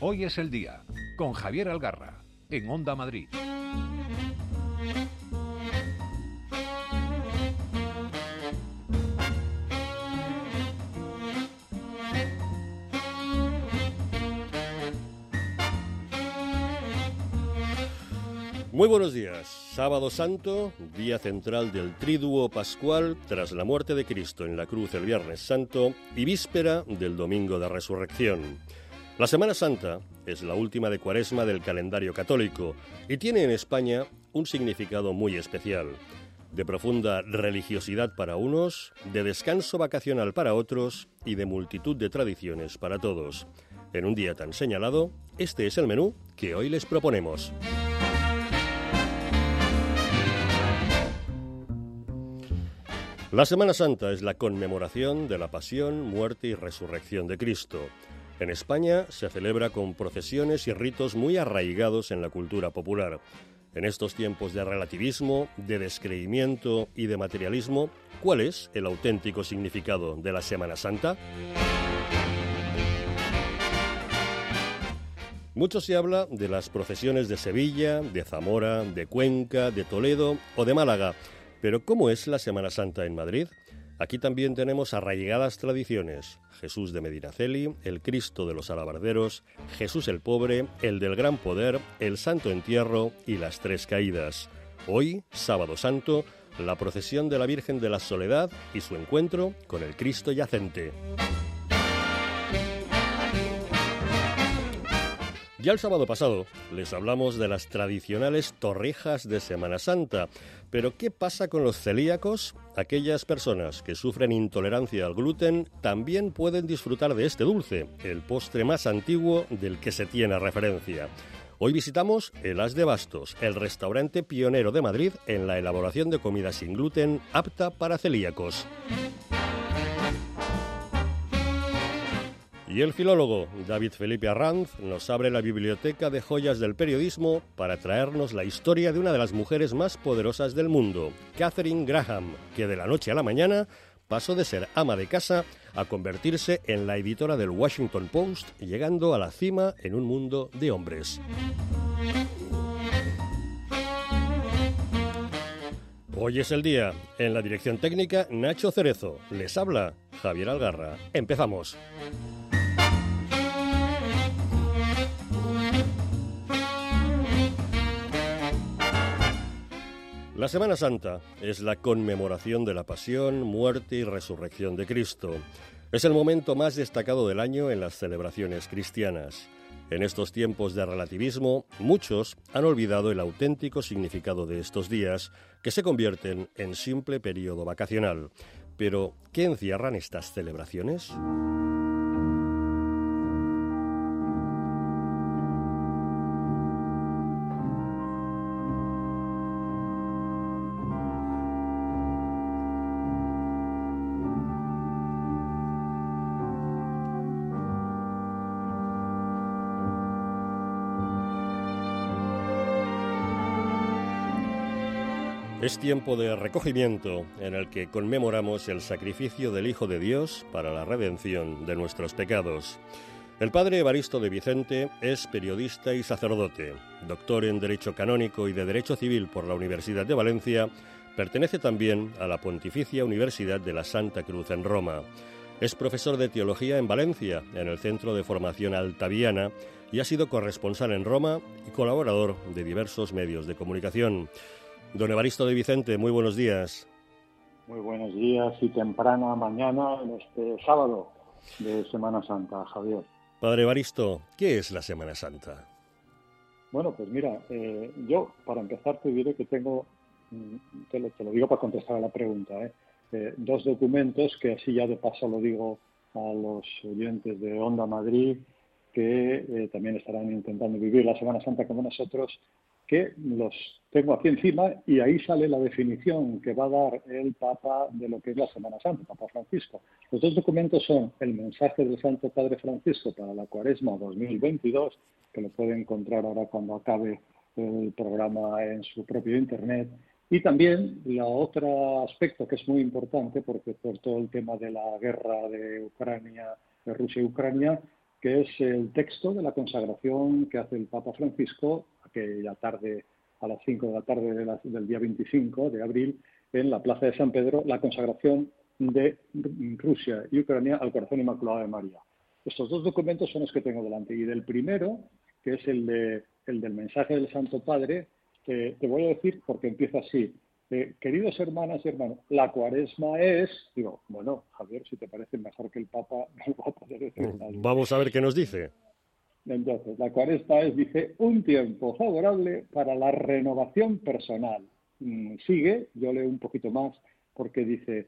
Hoy es el día, con Javier Algarra, en Onda Madrid. Muy buenos días. Sábado Santo, día central del Triduo Pascual, tras la muerte de Cristo en la cruz el Viernes Santo y víspera del Domingo de Resurrección. La Semana Santa es la última de Cuaresma del calendario católico y tiene en España un significado muy especial, de profunda religiosidad para unos, de descanso vacacional para otros y de multitud de tradiciones para todos. En un día tan señalado, este es el menú que hoy les proponemos. La Semana Santa es la conmemoración de la pasión, muerte y resurrección de Cristo. En España se celebra con procesiones y ritos muy arraigados en la cultura popular. En estos tiempos de relativismo, de descreimiento y de materialismo, ¿cuál es el auténtico significado de la Semana Santa? Mucho se habla de las procesiones de Sevilla, de Zamora, de Cuenca, de Toledo o de Málaga. Pero ¿cómo es la Semana Santa en Madrid? Aquí también tenemos arraigadas tradiciones. Jesús de Medinaceli, el Cristo de los Alabarderos, Jesús el Pobre, el del Gran Poder, el Santo Entierro y las Tres Caídas. Hoy, Sábado Santo, la procesión de la Virgen de la Soledad y su encuentro con el Cristo yacente. Ya el sábado pasado les hablamos de las tradicionales torrijas de Semana Santa, pero ¿qué pasa con los celíacos? Aquellas personas que sufren intolerancia al gluten también pueden disfrutar de este dulce, el postre más antiguo del que se tiene referencia. Hoy visitamos el As de Bastos, el restaurante pionero de Madrid en la elaboración de comida sin gluten apta para celíacos. Y el filólogo David Felipe Arranz nos abre la biblioteca de joyas del periodismo para traernos la historia de una de las mujeres más poderosas del mundo, Katharine Graham, que de la noche a la mañana pasó de ser ama de casa a convertirse en la editora del Washington Post, llegando a la cima en un mundo de hombres. Hoy es el día. En la dirección técnica, Nacho Cerezo. Les habla Javier Algarra. Empezamos. La Semana Santa es la conmemoración de la pasión, muerte y resurrección de Cristo. Es el momento más destacado del año en las celebraciones cristianas. En estos tiempos de relativismo, muchos han olvidado el auténtico significado de estos días, que se convierten en simple periodo vacacional. Pero, ¿qué encierran estas celebraciones? Es tiempo de recogimiento en el que conmemoramos el sacrificio del Hijo de Dios para la redención de nuestros pecados. El padre Evaristo de Vicente es periodista y sacerdote, doctor en Derecho Canónico y de Derecho Civil por la Universidad de Valencia. Pertenece también a la Pontificia Universidad de la Santa Cruz en Roma. Es profesor de Teología en Valencia, en el Centro de Formación Altaviana, y ha sido corresponsal en Roma y colaborador de diversos medios de comunicación. Don Evaristo de Vicente, muy buenos días. Muy buenos días y temprana mañana en este sábado de Semana Santa, Javier. Padre Evaristo, ¿qué es la Semana Santa? Bueno, pues mira, yo para empezar te diré que tengo, te lo digo para contestar a la pregunta, dos documentos que así ya de paso lo digo a los oyentes de Onda Madrid que también estarán intentando vivir la Semana Santa como nosotros, que los tengo aquí encima y ahí sale la definición que va a dar el Papa de lo que es la Semana Santa, Papa Francisco. Los dos documentos son el mensaje del Santo Padre Francisco para la Cuaresma 2022, que lo puede encontrar ahora cuando acabe el programa en su propio internet, y también el otro aspecto que es muy importante, porque por todo el tema de la guerra de Ucrania, de Rusia y Ucrania, que es el texto de la consagración que hace el Papa Francisco aquella tarde, a las 5 de la tarde del día 25 de abril, en la Plaza de San Pedro, la consagración de Rusia y Ucrania al Corazón Inmaculado de María. Estos dos documentos son los que tengo delante. Y del primero, que es el del mensaje del Santo Padre, te voy a decir, porque empieza así. Queridos hermanas y hermanos, la Cuaresma es... Digo, bueno, Javier, si te parece mejor que el Papa no va a poder decir nada. Vamos a ver qué nos dice. Entonces, la Cuaresma es, dice, un tiempo favorable para la renovación personal. Sigue, yo leo un poquito más, porque dice...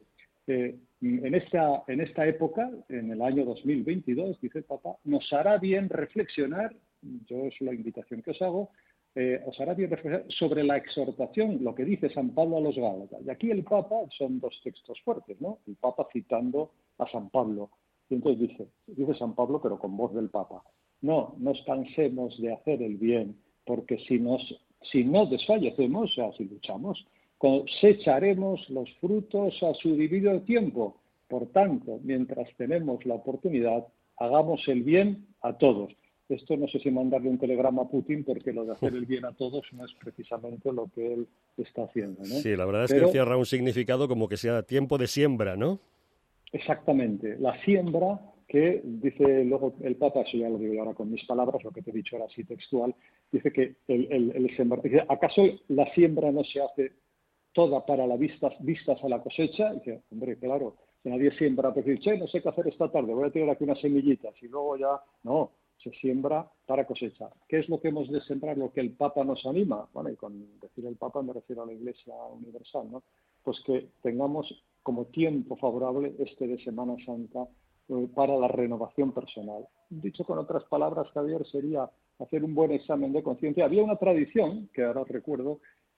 en esta época, en el año 2022, dice el Papa, nos hará bien reflexionar, yo es la invitación que os hago, os hará bien reflexionar sobre la exhortación, lo que dice San Pablo a los Gálatas. Y aquí el Papa, son dos textos fuertes, ¿no? El Papa citando a San Pablo. Y entonces dice San Pablo, pero con voz del Papa, no nos cansemos de hacer el bien, porque si no desfallecemos, o sea, si luchamos, cosecharemos los frutos a su debido tiempo. Por tanto, mientras tenemos la oportunidad, hagamos el bien a todos. Esto no sé si mandarle un telegrama a Putin, porque lo de hacer el bien a todos no es precisamente lo que él está haciendo, ¿no? Sí, la verdad es que encierra un significado como que sea tiempo de siembra, ¿no? Exactamente. La siembra que dice luego el Papa, eso ya lo digo ahora con mis palabras, lo que te he dicho ahora así textual, dice que el sembrar, dice, ¿acaso la siembra no se hace toda para las vistas a la cosecha? Y dice, hombre, claro, que nadie siembra, pues dice, no sé qué hacer esta tarde, voy a tirar aquí unas semillitas y luego ya, no, se siembra para cosecha. ¿Qué es lo que hemos de sembrar? Lo que el Papa nos anima, bueno, y con decir el Papa me refiero a la Iglesia Universal, ¿no? Pues que tengamos como tiempo favorable de Semana Santa para la renovación personal. Dicho con otras palabras, Javier, sería hacer un buen examen de conciencia. Había una tradición, que ahora recuerdo,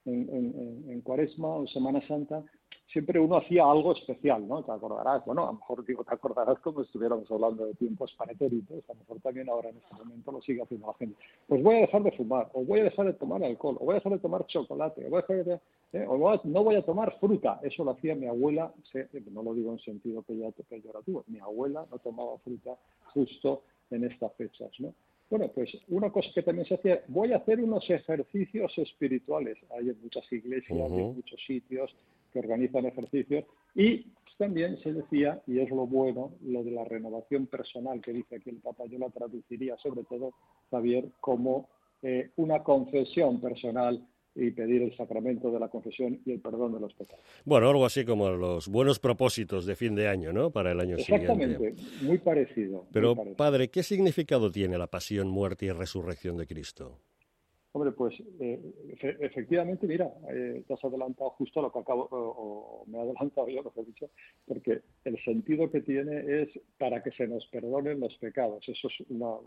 en Cuaresma o Semana Santa, siempre uno hacía algo especial, ¿no? Te acordarás, bueno, a lo mejor digo, te acordarás como si estuviéramos hablando de tiempos pretéritos, a lo mejor también ahora en este momento lo sigue haciendo la gente. Pues voy a dejar de fumar, o voy a dejar de tomar alcohol, o voy a dejar de tomar chocolate, o no voy a tomar fruta. Eso lo hacía mi abuela, no lo digo en sentido peyorativo, mi abuela no tomaba fruta justo en estas fechas, ¿no? Bueno, pues una cosa que también se hacía, voy a hacer unos ejercicios espirituales. Hay en muchas iglesias, en muchos sitios que organizan ejercicios. Y también se decía, y es lo bueno, lo de la renovación personal que dice aquí el Papa, yo la traduciría sobre todo, Javier, como una confesión personal y pedir el sacramento de la confesión y el perdón de los pecados. Bueno, algo así como los buenos propósitos de fin de año, ¿no? Para el año siguiente. Exactamente, muy parecido. Pero, muy parecido. Padre, ¿qué significado tiene la pasión, muerte y resurrección de Cristo? Hombre, pues efectivamente, mira, te has adelantado justo a lo que acabo, o me he adelantado yo, lo que he dicho, porque el sentido que tiene es para que se nos perdonen los pecados. Eso no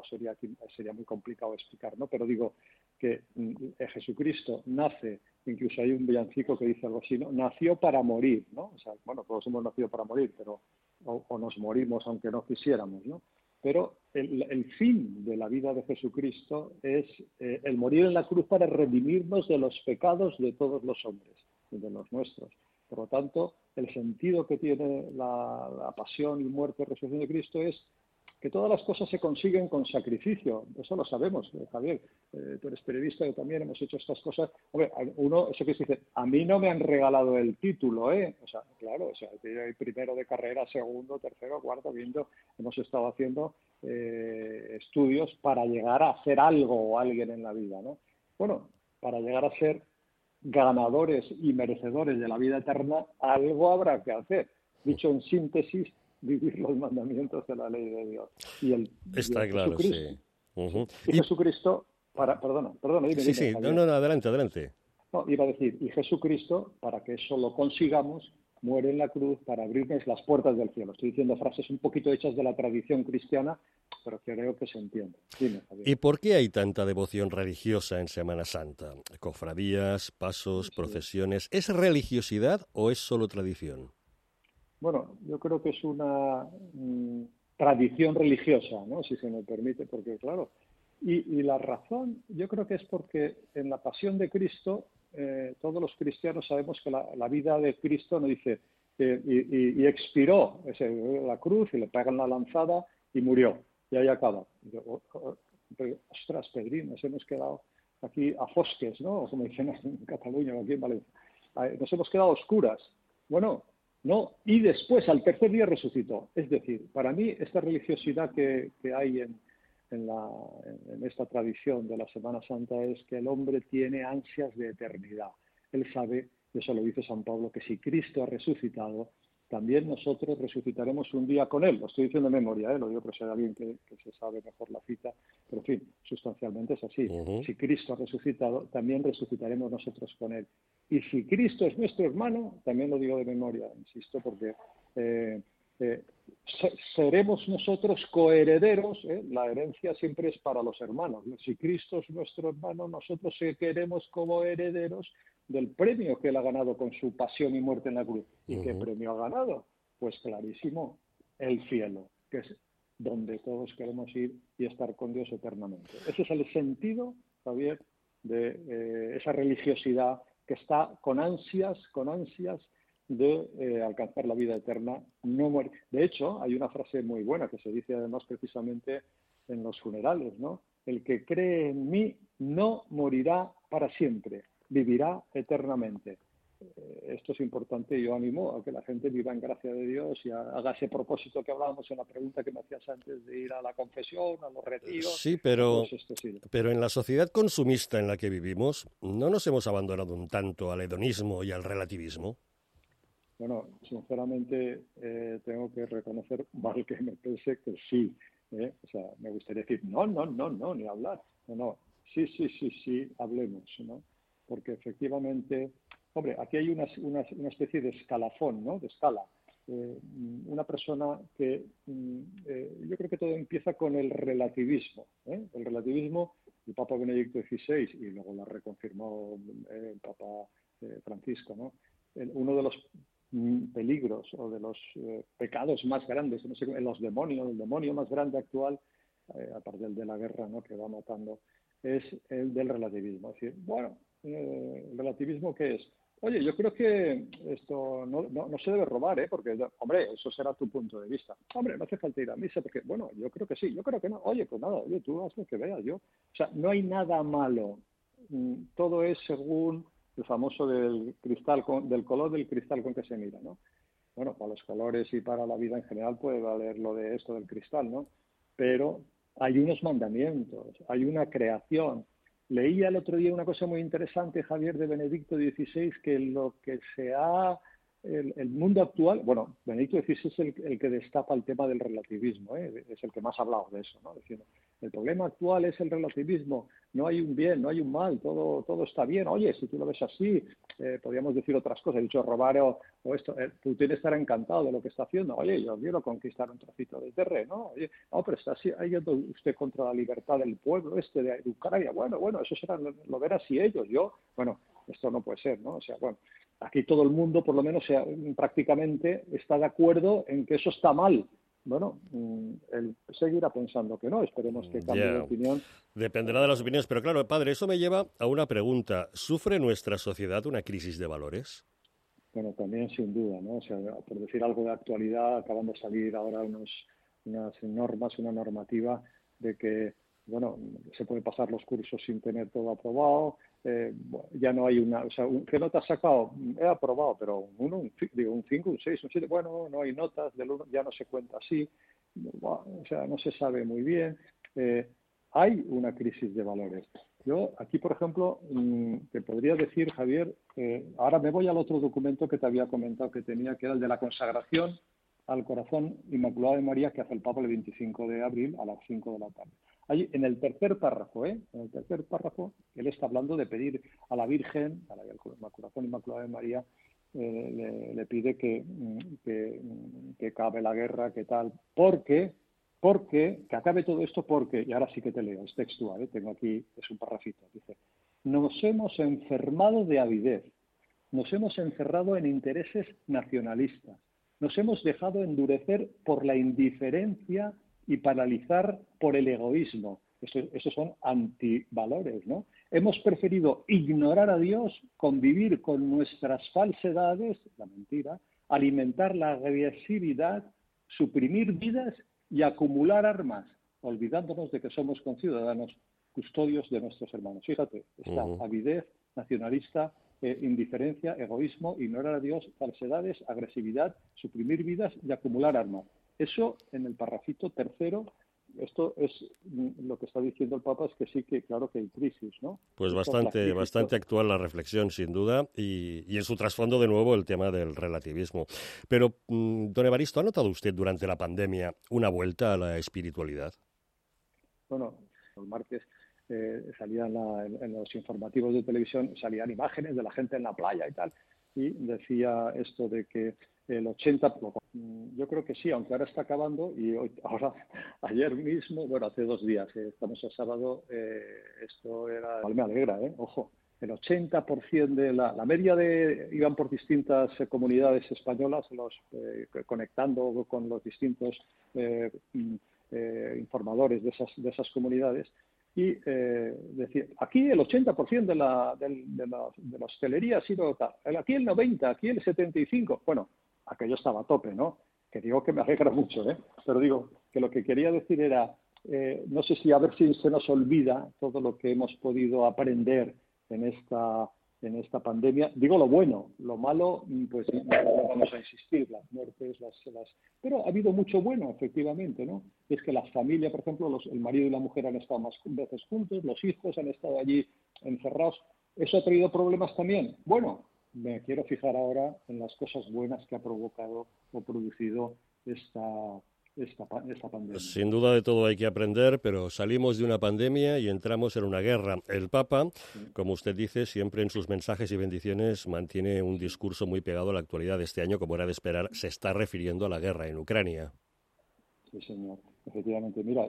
sería muy complicado explicar, ¿no? Pero digo que Jesucristo nace, incluso hay un villancico que dice algo así, ¿no? Nació para morir, ¿no? O sea, bueno, todos hemos nacido para morir, pero o nos morimos aunque no quisiéramos, ¿no? Pero el fin de la vida de Jesucristo es el morir en la cruz para redimirnos de los pecados de todos los hombres, de los nuestros. Por lo tanto, el sentido que tiene la pasión y muerte y resurrección de Cristo es que todas las cosas se consiguen con sacrificio. Eso lo sabemos, Javier. Tú eres periodista, yo también hemos hecho estas cosas. Hombre, eso que se dice, a mí no me han regalado el título, ¿eh? O sea, claro, o sea, primero de carrera, segundo, tercero, cuarto, quinto, hemos estado haciendo estudios para llegar a hacer algo o alguien en la vida, ¿no? Bueno, para llegar a ser ganadores y merecedores de la vida eterna, algo habrá que hacer. Dicho en síntesis, vivir los mandamientos de la ley de Dios. Está claro, sí. Y Jesucristo, perdona, dime. Sí, no, adelante. No, iba a decir, y Jesucristo, para que eso lo consigamos, muere en la cruz para abrirnos las puertas del cielo. Estoy diciendo frases un poquito hechas de la tradición cristiana, pero creo que se entiende. Dime, Javier. ¿Y por qué hay tanta devoción religiosa en Semana Santa? Cofradías, pasos, procesiones. ¿Es religiosidad o es solo tradición? Bueno, yo creo que es una tradición religiosa, ¿no? Si se me permite, porque claro, y la razón yo creo que es porque en la pasión de Cristo todos los cristianos sabemos que la vida de Cristo no dice y expiró la cruz y le pegan la lanzada y murió. y ahí acaba. Y yo, ostras, Pedrín, nos hemos quedado aquí a fosques, ¿no? Como dicen en Cataluña o aquí en Valencia. Nos hemos quedado a oscuras. Bueno, no. Y después, al tercer día, resucitó. Es decir, para mí, esta religiosidad que hay en esta tradición de la Semana Santa es que el hombre tiene ansias de eternidad. Él sabe, eso lo dice San Pablo, que si Cristo ha resucitado, también nosotros resucitaremos un día con Él. Lo estoy diciendo de memoria, lo digo, pero si hay alguien que se sabe mejor la cita, pero en fin, sustancialmente es así. Si Cristo ha resucitado, también resucitaremos nosotros con Él. Y si Cristo es nuestro hermano, también lo digo de memoria, insisto, porque seremos nosotros coherederos, la herencia siempre es para los hermanos. Si Cristo es nuestro hermano, nosotros queremos como herederos del premio que él ha ganado con su pasión y muerte en la cruz. ¿Y qué premio ha ganado? Pues clarísimo, el cielo, que es donde todos queremos ir y estar con Dios eternamente. Ese es el sentido, Javier, de esa religiosidad que está con ansias de alcanzar la vida eterna, no morir. De hecho, hay una frase muy buena que se dice además precisamente en los funerales, ¿no? El que cree en mí no morirá para siempre, vivirá eternamente. Esto es importante y yo animo a que la gente viva en gracia de Dios y haga ese propósito que hablábamos en la pregunta que me hacías antes de ir a la confesión, a los retiros. Sí, pero en la sociedad consumista en la que vivimos, ¿no nos hemos abandonado un tanto al hedonismo y al relativismo? Bueno, sinceramente tengo que reconocer, mal que me pense, que sí. O sea, me gustaría decir, no, ni hablar. No, sí, hablemos, ¿no? Porque efectivamente, hombre, aquí hay una especie de escalafón, ¿no? De escala. Una persona que, yo creo que todo empieza con el relativismo. El relativismo, el Papa Benedicto XVI, y luego la reconfirmó el Papa Francisco, ¿no? Uno de los peligros o de los pecados más grandes, no sé, los demonios, el demonio más grande actual, aparte del de la guerra, ¿no? Que va matando, es el del relativismo. Es decir, bueno, ¿el relativismo qué es? Oye, yo creo que esto no se debe robar, porque, hombre, eso será tu punto de vista. Hombre, no hace falta ir a misa, porque, bueno, yo creo que sí, yo creo que no. Oye, pues nada, oye, tú haz lo que veas, yo. O sea, no hay nada malo. Todo es según el famoso del color del cristal con que se mira, ¿no? Bueno, para los colores y para la vida en general puede valer lo de esto del cristal, ¿no? Pero hay unos mandamientos, hay una creación. Leía el otro día una cosa muy interesante, Javier, de Benedicto XVI, que lo que el mundo actual, bueno, Benedicto XVI es el que destapa el tema del relativismo, es el que más ha hablado de eso, ¿no? Diciendo, el problema actual es el relativismo, no hay un bien, no hay un mal, todo está bien. Oye, si tú lo ves así, podríamos decir otras cosas, he dicho robar o esto, Putin estará encantado de lo que está haciendo. Oye, yo quiero conquistar un trocito de terreno. Oye, no, pero está yendo usted contra la libertad del pueblo de Ucrania. Bueno, eso lo verán así ellos. Bueno, esto no puede ser, ¿no? O sea, bueno, aquí todo el mundo, por lo menos prácticamente, está de acuerdo en que eso está mal. Bueno, él seguirá pensando que no, esperemos que cambie de opinión. Dependerá de las opiniones, pero claro, padre, eso me lleva a una pregunta. ¿Sufre nuestra sociedad una crisis de valores? Bueno, también sin duda, ¿no? O sea, por decir algo de actualidad, acaban de salir ahora unas normas, una normativa de que, bueno, se puede pasar los cursos sin tener todo aprobado, ya no hay o sea, ¿qué nota has sacado? He aprobado, pero un 5, un 6, un 7, bueno, no hay notas, del 1 ya no se cuenta así, o sea, no se sabe muy bien, hay una crisis de valores. Yo aquí, por ejemplo, te podría decir, Javier, ahora me voy al otro documento que te había comentado que tenía, que era el de la consagración al corazón inmaculado de María, que hace el Papa el 25 de abril a las 5 de la tarde. Ahí, en el tercer párrafo, él está hablando de pedir a la Virgen, al corazón inmaculado de María, le pide que acabe la guerra, que tal, porque que acabe todo esto porque, y ahora sí que te leo, es textual, tengo aquí, es un parrafito, dice, nos hemos enfermado de avidez, nos hemos encerrado en intereses nacionalistas, nos hemos dejado endurecer por la indiferencia y paralizar por el egoísmo. Esos son antivalores, ¿no? Hemos preferido ignorar a Dios, convivir con nuestras falsedades, la mentira, alimentar la agresividad, suprimir vidas y acumular armas. olvidándonos de que somos conciudadanos custodios de nuestros hermanos. Fíjate, está avidez, nacionalista, indiferencia, egoísmo, ignorar a Dios, falsedades, agresividad, suprimir vidas y acumular armas. Eso en el parrafito tercero. Esto es lo que está diciendo el Papa, es que sí, que claro que hay crisis, ¿no? Pues bastante actual la reflexión, sin duda, y en su trasfondo, de nuevo, el tema del relativismo. Pero, don Evaristo, ¿ha notado usted durante la pandemia una vuelta a la espiritualidad? Bueno, el martes salían en los informativos de televisión, salían imágenes de la gente en la playa y tal, y decía esto de que el 80%, yo creo que sí, aunque ahora está acabando, y ayer mismo, bueno, hace 2 días, estamos a sábado, esto era, me alegra, ojo, el 80% de la media iban por distintas comunidades españolas, conectando con los distintos informadores de esas comunidades, y decir, aquí el 80% de la hostelería ha sido tal, aquí el 90%, aquí el 75%, bueno, aquello estaba a tope, ¿no? Que digo que me alegra mucho, pero digo que lo que quería decir era, no sé si a ver si se nos olvida todo lo que hemos podido aprender en esta pandemia. Digo lo bueno, lo malo, pues no vamos a insistir, las muertes, pero ha habido mucho bueno, efectivamente, ¿no? Es que la familia, por ejemplo, el marido y la mujer han estado más veces juntos, los hijos han estado allí encerrados. ¿Eso ha traído problemas también? Bueno, me quiero fijar ahora en las cosas buenas que ha provocado o producido esta pandemia. Sin duda de todo hay que aprender, pero salimos de una pandemia y entramos en una guerra. El Papa, como usted dice, siempre en sus mensajes y bendiciones mantiene un discurso muy pegado a la actualidad de este año, como era de esperar, se está refiriendo a la guerra en Ucrania. Sí, señor. Efectivamente. Mira,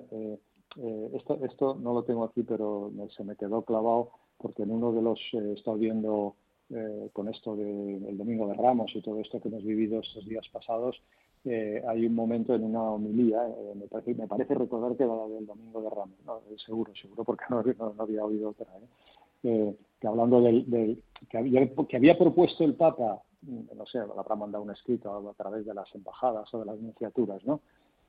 esto no lo tengo aquí, pero se me quedó clavado porque en uno de los he estado viendo con esto del Domingo de Ramos y todo esto que hemos vivido estos días pasados, hay un momento en una homilía, me parece recordar que era la del Domingo de Ramos, no, seguro, porque no había oído otra, que hablando que había propuesto el Papa, no sé, le habrá mandado un escrito a través de las embajadas o de las nunciaturas, ¿no?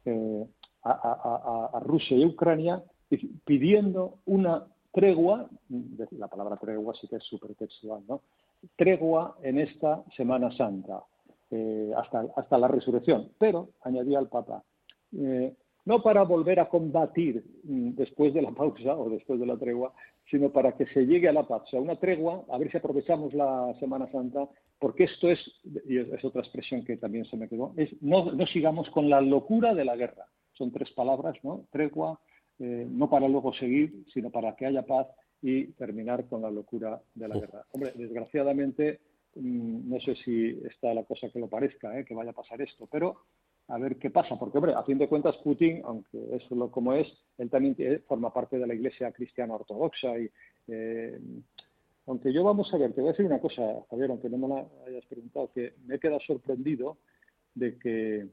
A Rusia y Ucrania pidiendo una tregua, la palabra tregua sí que es supertextual, ¿no? Tregua en esta Semana Santa, hasta la resurrección, pero, añadía el Papa, no para volver a combatir después de la pausa o después de la tregua, sino para que se llegue a la paz. O sea, una tregua, a ver si aprovechamos la Semana Santa, porque esto es, y es otra expresión que también se me quedó, es no sigamos con la locura de la guerra. Son 3 palabras, ¿no? Tregua, no para luego seguir, sino para que haya paz y terminar con la locura de la guerra. Hombre, desgraciadamente, no sé si está la cosa que lo parezca, que vaya a pasar esto, pero a ver qué pasa, porque, hombre, a fin de cuentas Putin, aunque es como es, él también forma parte de la Iglesia cristiana ortodoxa y aunque yo, vamos a ver, te voy a decir una cosa, Javier, aunque no me la hayas preguntado, que me he quedado sorprendido de que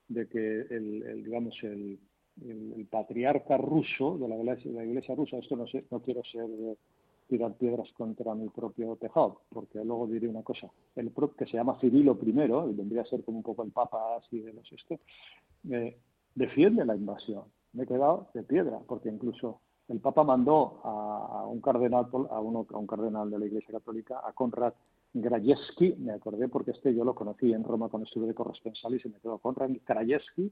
el patriarca ruso de la iglesia rusa, esto no quiero tirar piedras contra mi propio tejado, porque luego diré una cosa, que se llama Cirilo I, y vendría a ser como un poco el papa así de los defiende la invasión. Me he quedado de piedra, porque incluso el Papa mandó a un cardenal de la Iglesia Católica, a Konrad Krajewski, me acordé porque yo lo conocí en Roma cuando estuve de corresponsal y se me quedó Konrad Krajewski,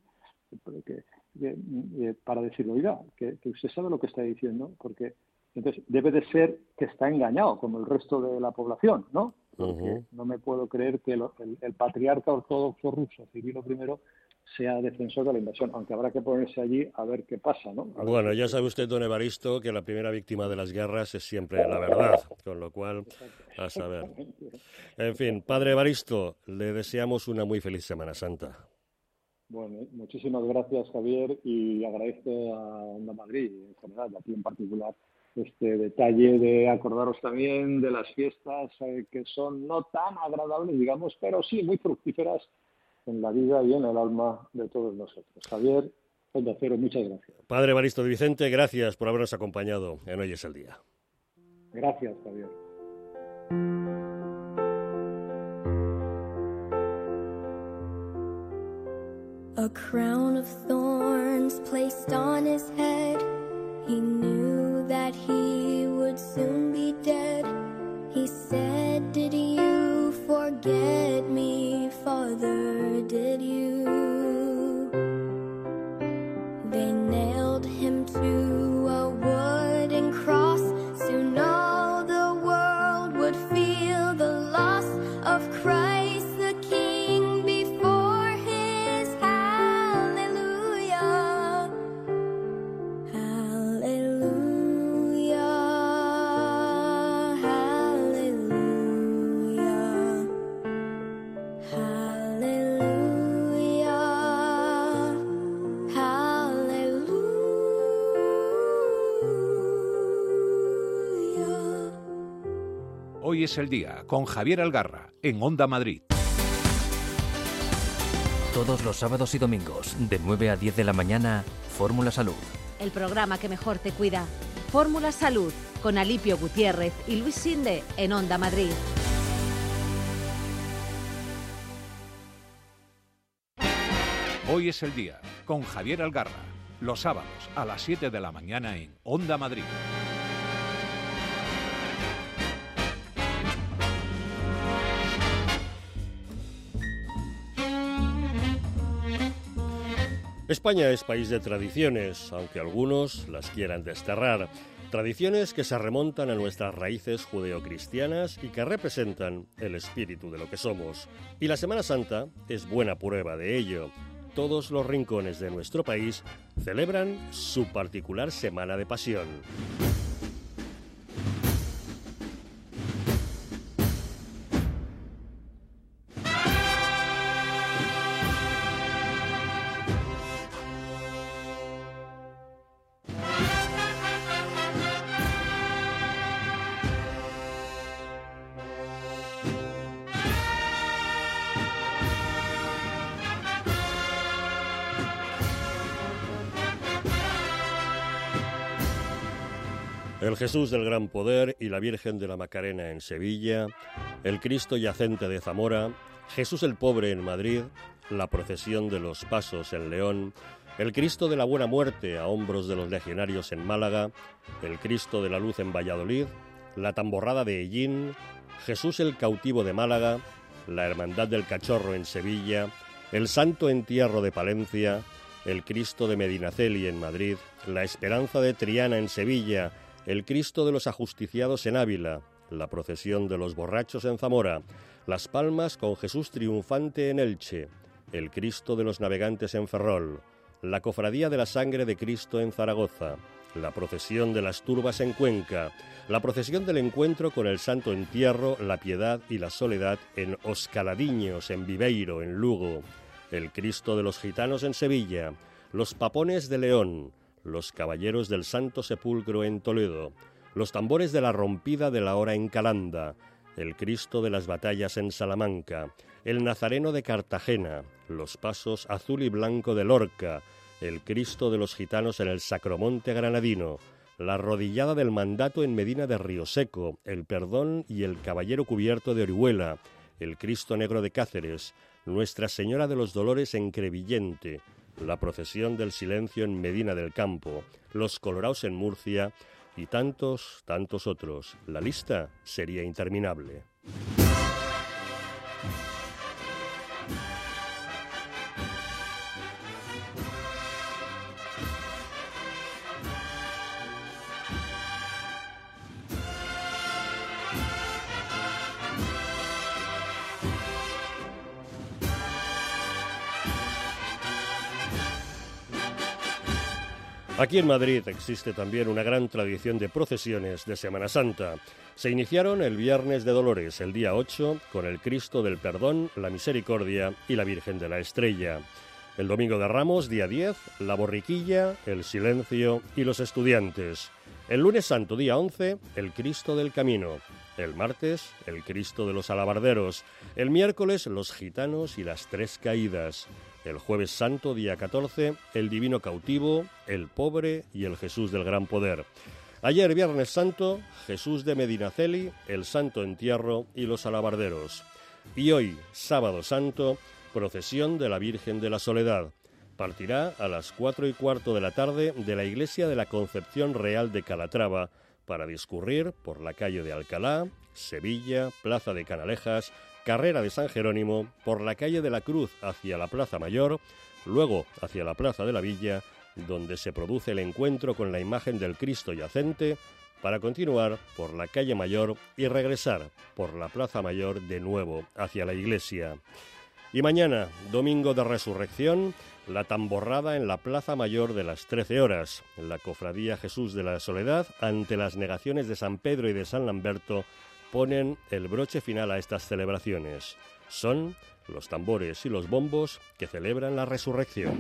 para decirle, oiga, que usted sabe lo que está diciendo, porque entonces debe de ser que está engañado como el resto de la población, ¿no? Porque no me puedo creer que el patriarca ortodoxo ruso, Cirilo I, sea defensor de la invasión, aunque habrá que ponerse allí a ver qué pasa, ¿no? Bueno, ya sabe usted, don Evaristo, que la primera víctima de las guerras es siempre la verdad, con lo cual, a saber. En fin, padre Evaristo, le deseamos una muy feliz Semana Santa. Bueno, muchísimas gracias, Javier, y agradezco a Onda Madrid, en general, y a ti en particular, este detalle de acordaros también de las fiestas que son no tan agradables, digamos, pero sí muy fructíferas en la vida y en el alma de todos nosotros. Javier, Onda Cero, muchas gracias. Padre Evaristo de Vicente, gracias por habernos acompañado en Hoy es el Día. Gracias, Javier. A crown of thorns thorns placed on his head. He knew that he would soon be dead. He said, "Did you forget me, Father? Did you?" They nailed him to a wooden cross. Soon all the world would feel the loss of Christ the King before his hallelujah. Hallelujah. Hallelujah. Hallelujah. Hallelujah. Hoy es el día con Javier Algarra en Onda Madrid. Todos los sábados y domingos, de 9 a 10 de la mañana, Fórmula Salud. El programa que mejor te cuida. Fórmula Salud, con Alipio Gutiérrez y Luis Sinde en Onda Madrid. Hoy es el día con Javier Algarra. Los sábados a las 7 de la mañana en Onda Madrid. España es país de tradiciones, aunque algunos las quieran desterrar. Tradiciones que se remontan a nuestras raíces judeocristianas y que representan el espíritu de lo que somos. Y la Semana Santa es buena prueba de ello. Todos los rincones de nuestro país celebran su particular Semana de Pasión. El Jesús del Gran Poder y la Virgen de la Macarena en Sevilla, el Cristo Yacente de Zamora, Jesús el Pobre en Madrid, la procesión de los Pasos en León, el Cristo de la Buena Muerte a hombros de los legionarios en Málaga, el Cristo de la Luz en Valladolid, la Tamborrada de Hellín, Jesús el Cautivo de Málaga, la Hermandad del Cachorro en Sevilla, el Santo Entierro de Palencia, el Cristo de Medinaceli en Madrid, la Esperanza de Triana en Sevilla, el Cristo de los Ajusticiados en Ávila, la procesión de los Borrachos en Zamora, las Palmas con Jesús triunfante en Elche, el Cristo de los Navegantes en Ferrol, la Cofradía de la Sangre de Cristo en Zaragoza, la procesión de las Turbas en Cuenca, la procesión del Encuentro con el Santo Entierro, la Piedad y la Soledad en Oscaladiños, en Viveiro, en Lugo, el Cristo de los Gitanos en Sevilla, los Papones de León, los Caballeros del Santo Sepulcro en Toledo, los Tambores de la Rompida de la Hora en Calanda, el Cristo de las Batallas en Salamanca, el Nazareno de Cartagena, los Pasos Azul y Blanco de Lorca, el Cristo de los Gitanos en el Sacromonte Granadino, la Rodillada del Mandato en Medina de Rioseco, el Perdón y el Caballero Cubierto de Orihuela, el Cristo Negro de Cáceres, Nuestra Señora de los Dolores en Crevillente, la Procesión del Silencio en Medina del Campo, los Coloraos en Murcia y tantos, tantos otros. La lista sería interminable. Aquí en Madrid existe también una gran tradición de procesiones de Semana Santa. Se iniciaron el Viernes de Dolores, el día 8, con el Cristo del Perdón, la Misericordia y la Virgen de la Estrella. El Domingo de Ramos, día 10, la Borriquilla, el Silencio y los Estudiantes. El Lunes Santo, día 11, el Cristo del Camino. El martes, el Cristo de los Alabarderos. El miércoles, los Gitanos y las Tres Caídas. El Jueves Santo, día 14, el Divino Cautivo, el Pobre y el Jesús del Gran Poder. Ayer, Viernes Santo, Jesús de Medinaceli, el Santo Entierro y los Alabarderos. Y hoy, Sábado Santo, procesión de la Virgen de la Soledad. Partirá a las 4:15 de la tarde de la iglesia de la Concepción Real de Calatrava para discurrir por la calle de Alcalá, Sevilla, Plaza de Canalejas, Carrera de San Jerónimo, por la calle de la Cruz hacia la Plaza Mayor, luego hacia la Plaza de la Villa, donde se produce el encuentro con la imagen del Cristo yacente, para continuar por la calle Mayor y regresar por la Plaza Mayor de nuevo hacia la iglesia. Y mañana, domingo de Resurrección, la tamborrada en la Plaza Mayor de las 13 horas. La Cofradía Jesús de la Soledad, ante las negaciones de San Pedro y de San Lamberto, ponen el broche final a estas celebraciones. Son los tambores y los bombos que celebran la resurrección.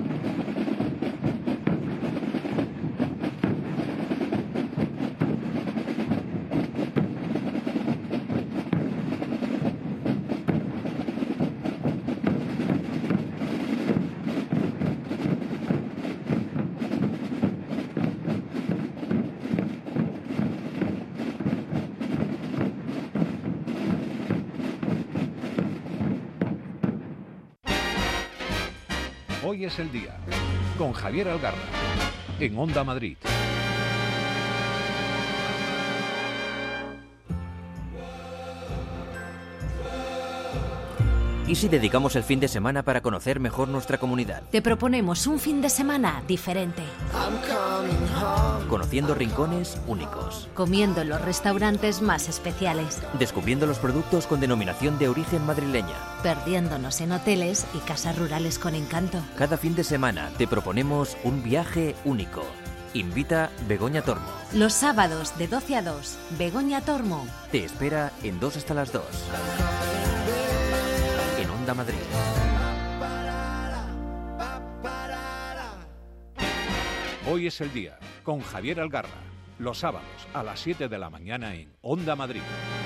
Hoy es el día, con Javier Algarra, en Onda Madrid. ¿Y si dedicamos el fin de semana para conocer mejor nuestra comunidad? Te proponemos un fin de semana diferente. Conociendo rincones únicos. Comiendo en los restaurantes más especiales. Descubriendo los productos con denominación de origen madrileña. Perdiéndonos en hoteles y casas rurales con encanto. Cada fin de semana te proponemos un viaje único. Invita Begoña Tormo. Los sábados de 12 a 2, Begoña Tormo. Te espera en 2 hasta las 2. En Onda Madrid. Hoy es el día, con Javier Algarra. Los sábados a las 7 de la mañana en Onda Madrid.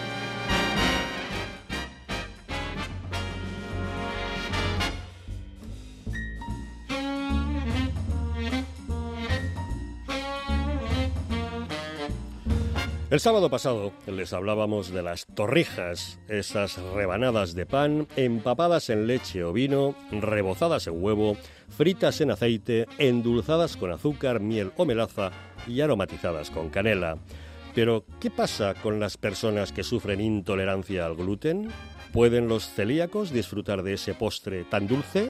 El sábado pasado les hablábamos de las torrijas, esas rebanadas de pan empapadas en leche o vino, rebozadas en huevo, fritas en aceite, endulzadas con azúcar, miel o melaza y aromatizadas con canela. Pero, ¿qué pasa con las personas que sufren intolerancia al gluten? ¿Pueden los celíacos disfrutar de ese postre tan dulce?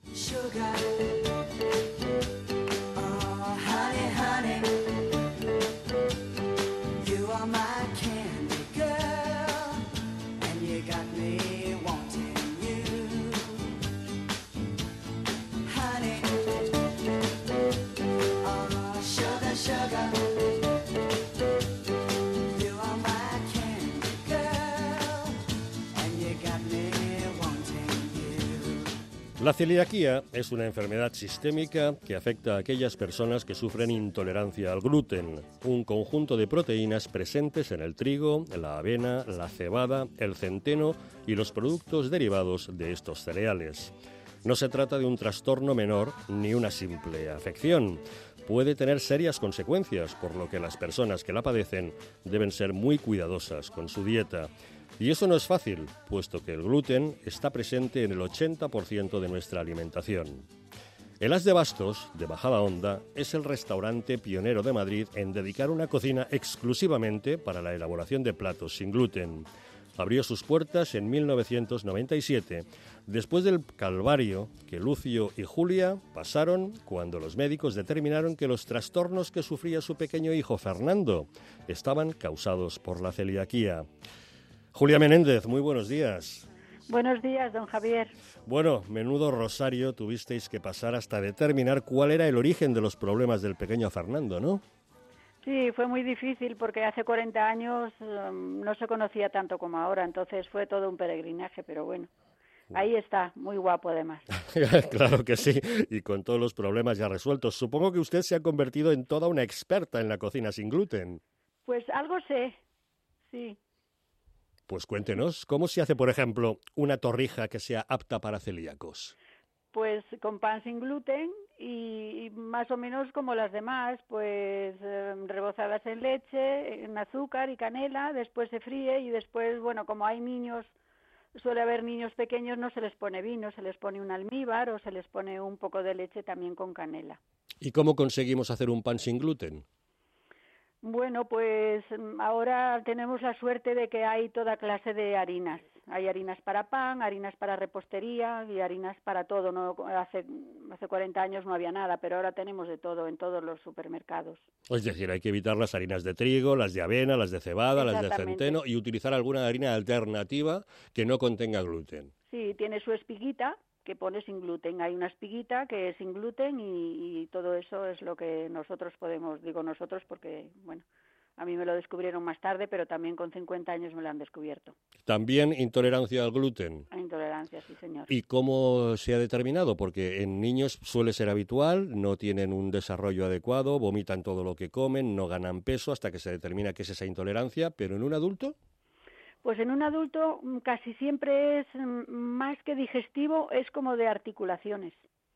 La celiaquía es una enfermedad sistémica que afecta a aquellas personas que sufren intolerancia al gluten, un conjunto de proteínas presentes en el trigo, la avena, la cebada, el centeno y los productos derivados de estos cereales. No se trata de un trastorno menor ni una simple afección. Puede tener serias consecuencias, por lo que las personas que la padecen deben ser muy cuidadosas con su dieta. Y eso no es fácil, puesto que el gluten está presente en el 80% de nuestra alimentación. El As de Bastos, de Bajada Honda, es el restaurante pionero de Madrid en dedicar una cocina exclusivamente para la elaboración de platos sin gluten. Abrió sus puertas en 1997, después del calvario que Lucio y Julia pasaron cuando los médicos determinaron que los trastornos que sufría su pequeño hijo Fernando estaban causados por la celiaquía. Julia Menéndez, muy buenos días. Buenos días, don Javier. Bueno, menudo rosario tuvisteis que pasar hasta determinar cuál era el origen de los problemas del pequeño Fernando, ¿no? Sí, fue muy difícil porque hace 40 años no se conocía tanto como ahora, entonces fue todo un peregrinaje, pero bueno, ahí está, muy guapo además. Claro que sí, y con todos los problemas ya resueltos. Supongo que usted se ha convertido en toda una experta en la cocina sin gluten. Pues algo sé, sí. Pues cuéntenos, ¿cómo se hace, por ejemplo, una torrija que sea apta para celíacos? Pues con pan sin gluten y más o menos como las demás, pues rebozadas en leche, en azúcar y canela, después se fríe y después, bueno, como hay niños suele haber niños pequeños, no se les pone vino, se les pone un almíbar o se les pone un poco de leche también con canela. ¿Y cómo conseguimos hacer un pan sin gluten? Bueno, pues ahora tenemos la suerte de que hay toda clase de harinas. Hay harinas para pan, harinas para repostería y harinas para todo. No, hace 40 años no había nada, pero ahora tenemos de todo en todos los supermercados. Es decir, hay que evitar las harinas de trigo, las de avena, las de cebada, las de centeno y utilizar alguna harina alternativa que no contenga gluten. Sí, tiene su espiguita que pone sin gluten. Hay una espiguita que es sin gluten y todo eso es lo que nosotros podemos, digo nosotros porque, bueno, a mí me lo descubrieron más tarde, pero también con 50 años me lo han descubierto. ¿También intolerancia al gluten? A intolerancia, sí, señor. ¿Y cómo se ha determinado? Porque en niños suele ser habitual, no tienen un desarrollo adecuado, vomitan todo lo que comen, no ganan peso hasta que se determina qué es esa intolerancia, pero en un adulto... Pues en un adulto casi siempre es más que digestivo, es como de articulaciones.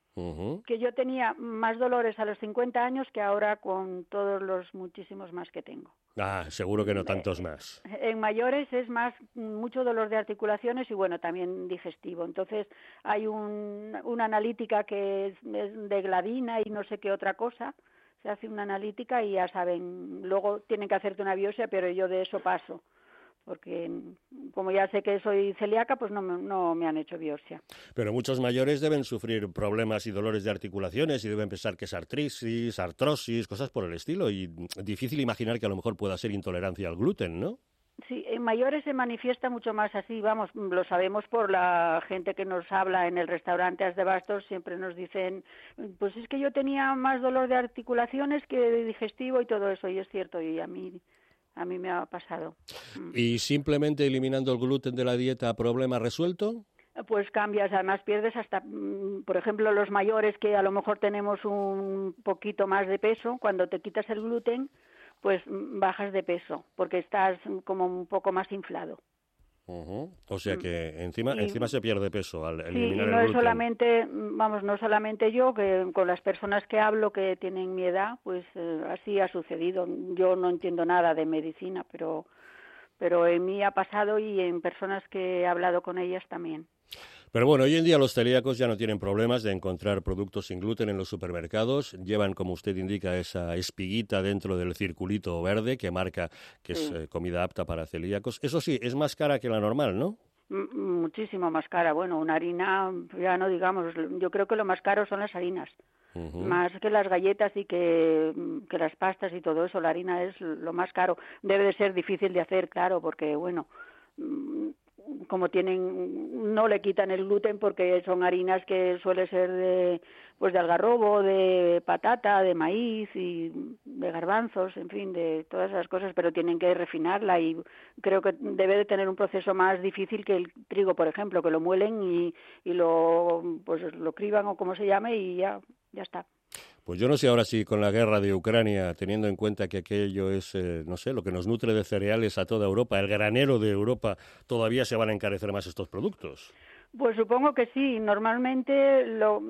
Que yo tenía más dolores a los 50 años que ahora con todos los muchísimos más que tengo. Ah, seguro que no tantos más. En mayores es más mucho dolor de articulaciones y bueno, también digestivo. Entonces hay una analítica que es de gladina y no sé qué otra cosa. Se hace una analítica y ya saben, luego tienen que hacerte una biopsia, pero yo de eso paso. Porque como ya sé que soy celíaca, pues no me han hecho biopsia. Pero muchos mayores deben sufrir problemas y dolores de articulaciones y deben pensar que es artrosis, cosas por el estilo. Y difícil imaginar que a lo mejor pueda ser intolerancia al gluten, ¿no? Sí, en mayores se manifiesta mucho más así, vamos, lo sabemos por la gente que nos habla en el restaurante As de Bastos, siempre nos dicen, pues es que yo tenía más dolor de articulaciones que de digestivo y todo eso, y es cierto, y a mí me ha pasado. ¿Y simplemente eliminando el gluten de la dieta, problema resuelto? Pues cambias, además pierdes hasta, por ejemplo, los mayores que a lo mejor tenemos un poquito más de peso, cuando te quitas el gluten, pues bajas de peso, porque estás como un poco más inflado. O sea que encima se pierde peso al eliminar el gluten. Es solamente, no solamente yo, que con las personas que hablo que tienen mi edad, pues así ha sucedido. Yo no entiendo nada de medicina, pero en mí ha pasado y en personas que he hablado con ellas también. Pero bueno, hoy en día los celíacos ya no tienen problemas de encontrar productos sin gluten en los supermercados. Llevan, como usted indica, esa espiguita dentro del circulito verde que marca que es comida apta para celíacos. Eso sí, es más cara que la normal, ¿no? Muchísimo más cara. Bueno, una harina, ya no digamos, yo creo que lo más caro son las harinas. Más que las galletas y que las pastas y todo eso, la harina es lo más caro. Debe de ser difícil de hacer, claro, porque, bueno... como no le quitan el gluten porque son harinas que suele ser de algarrobo, de patata, de maíz y de garbanzos, en fin, de todas esas cosas, pero tienen que refinarla y creo que debe de tener un proceso más difícil que el trigo, por ejemplo, que lo muelen y lo criban o como se llame y ya está. Pues yo no sé ahora si con la guerra de Ucrania, teniendo en cuenta que aquello es, no sé, lo que nos nutre de cereales a toda Europa, el granero de Europa, todavía se van a encarecer más estos productos. Pues supongo que sí. Normalmente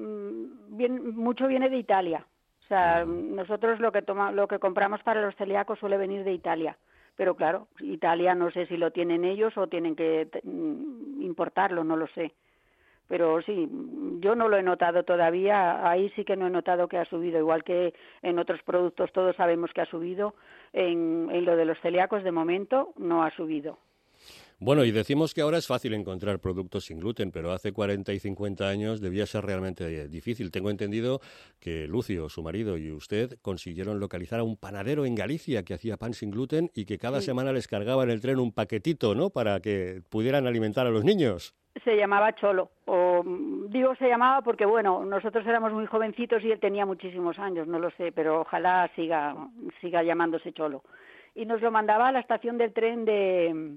mucho viene de Italia. O sea, nosotros lo que compramos para los celíacos suele venir de Italia. Pero claro, Italia no sé si lo tienen ellos o tienen que importarlo, no lo sé. Pero sí, yo no lo he notado todavía, ahí sí que no he notado que ha subido, igual que en otros productos todos sabemos que ha subido, en lo de los celíacos de momento no ha subido. Bueno, y decimos que ahora es fácil encontrar productos sin gluten, pero hace 40 y 50 años debía ser realmente difícil. Tengo entendido que Lucio, su marido, y usted consiguieron localizar a un panadero en Galicia que hacía pan sin gluten y que cada semana les cargaba en el tren un paquetito, ¿no?, para que pudieran alimentar a los niños. Se llamaba Cholo, se llamaba porque, bueno, nosotros éramos muy jovencitos y él tenía muchísimos años, no lo sé, pero ojalá siga llamándose Cholo. Y nos lo mandaba a la estación del tren de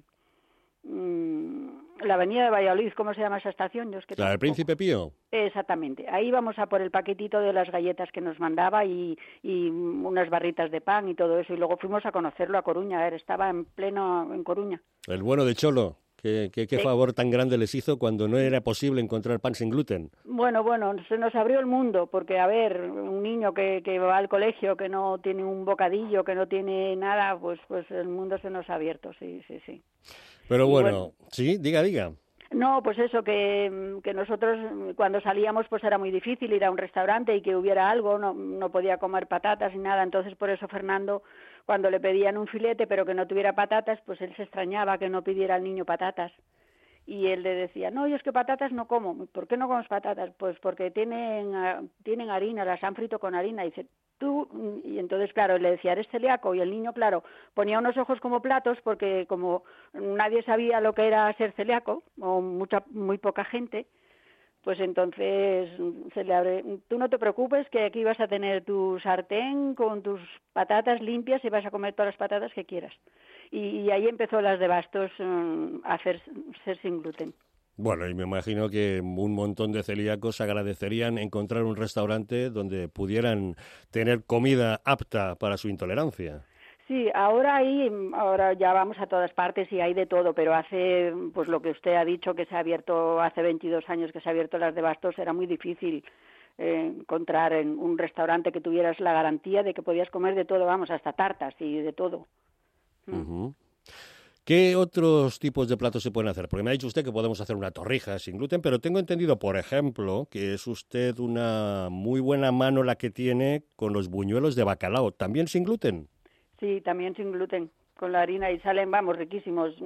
la avenida de Valladolid, ¿cómo se llama esa estación? ¿La del Príncipe Pío? Exactamente, ahí íbamos a por el paquetito de las galletas que nos mandaba y unas barritas de pan y todo eso, y luego fuimos a conocerlo a Coruña, estaba en Coruña. El bueno de Cholo. ¿Qué favor tan grande les hizo cuando no era posible encontrar pan sin gluten? Bueno, se nos abrió el mundo, porque, a ver, un niño que va al colegio, que no tiene un bocadillo, que no tiene nada, pues el mundo se nos ha abierto, sí. Pero bueno, sí, diga. No, pues eso, que nosotros cuando salíamos pues era muy difícil ir a un restaurante y que hubiera algo, no podía comer patatas ni nada, entonces por eso Fernando, cuando le pedían un filete pero que no tuviera patatas, pues él se extrañaba que no pidiera al niño patatas. Y él le decía, no, yo es que patatas no como. ¿Por qué no comes patatas? Pues porque tienen harina, las han frito con harina. Y dice, tú, y entonces, claro, le decía, ¿eres celíaco? Y el niño, claro, ponía unos ojos como platos porque como nadie sabía lo que era ser celíaco, o muy poca gente, pues entonces se le abre, tú no te preocupes que aquí vas a tener tu sartén con tus patatas limpias y vas a comer todas las patatas que quieras. Y ahí empezó las de Bastos a ser sin gluten. Bueno, y me imagino que un montón de celíacos agradecerían encontrar un restaurante donde pudieran tener comida apta para su intolerancia. Sí, ahora ya vamos a todas partes y hay de todo, pero hace, pues lo que usted ha dicho, que se ha abierto hace 22 años que se ha abierto las de Bastos, era muy difícil encontrar en un restaurante que tuvieras la garantía de que podías comer de todo, vamos, hasta tartas y de todo. Uh-huh. ¿Qué otros tipos de platos se pueden hacer? Porque me ha dicho usted que podemos hacer una torrija sin gluten, pero tengo entendido, por ejemplo, que es usted una muy buena mano la que tiene con los buñuelos de bacalao, ¿también sin gluten? Sí, también sin gluten, con la harina, y salen, vamos, riquísimos.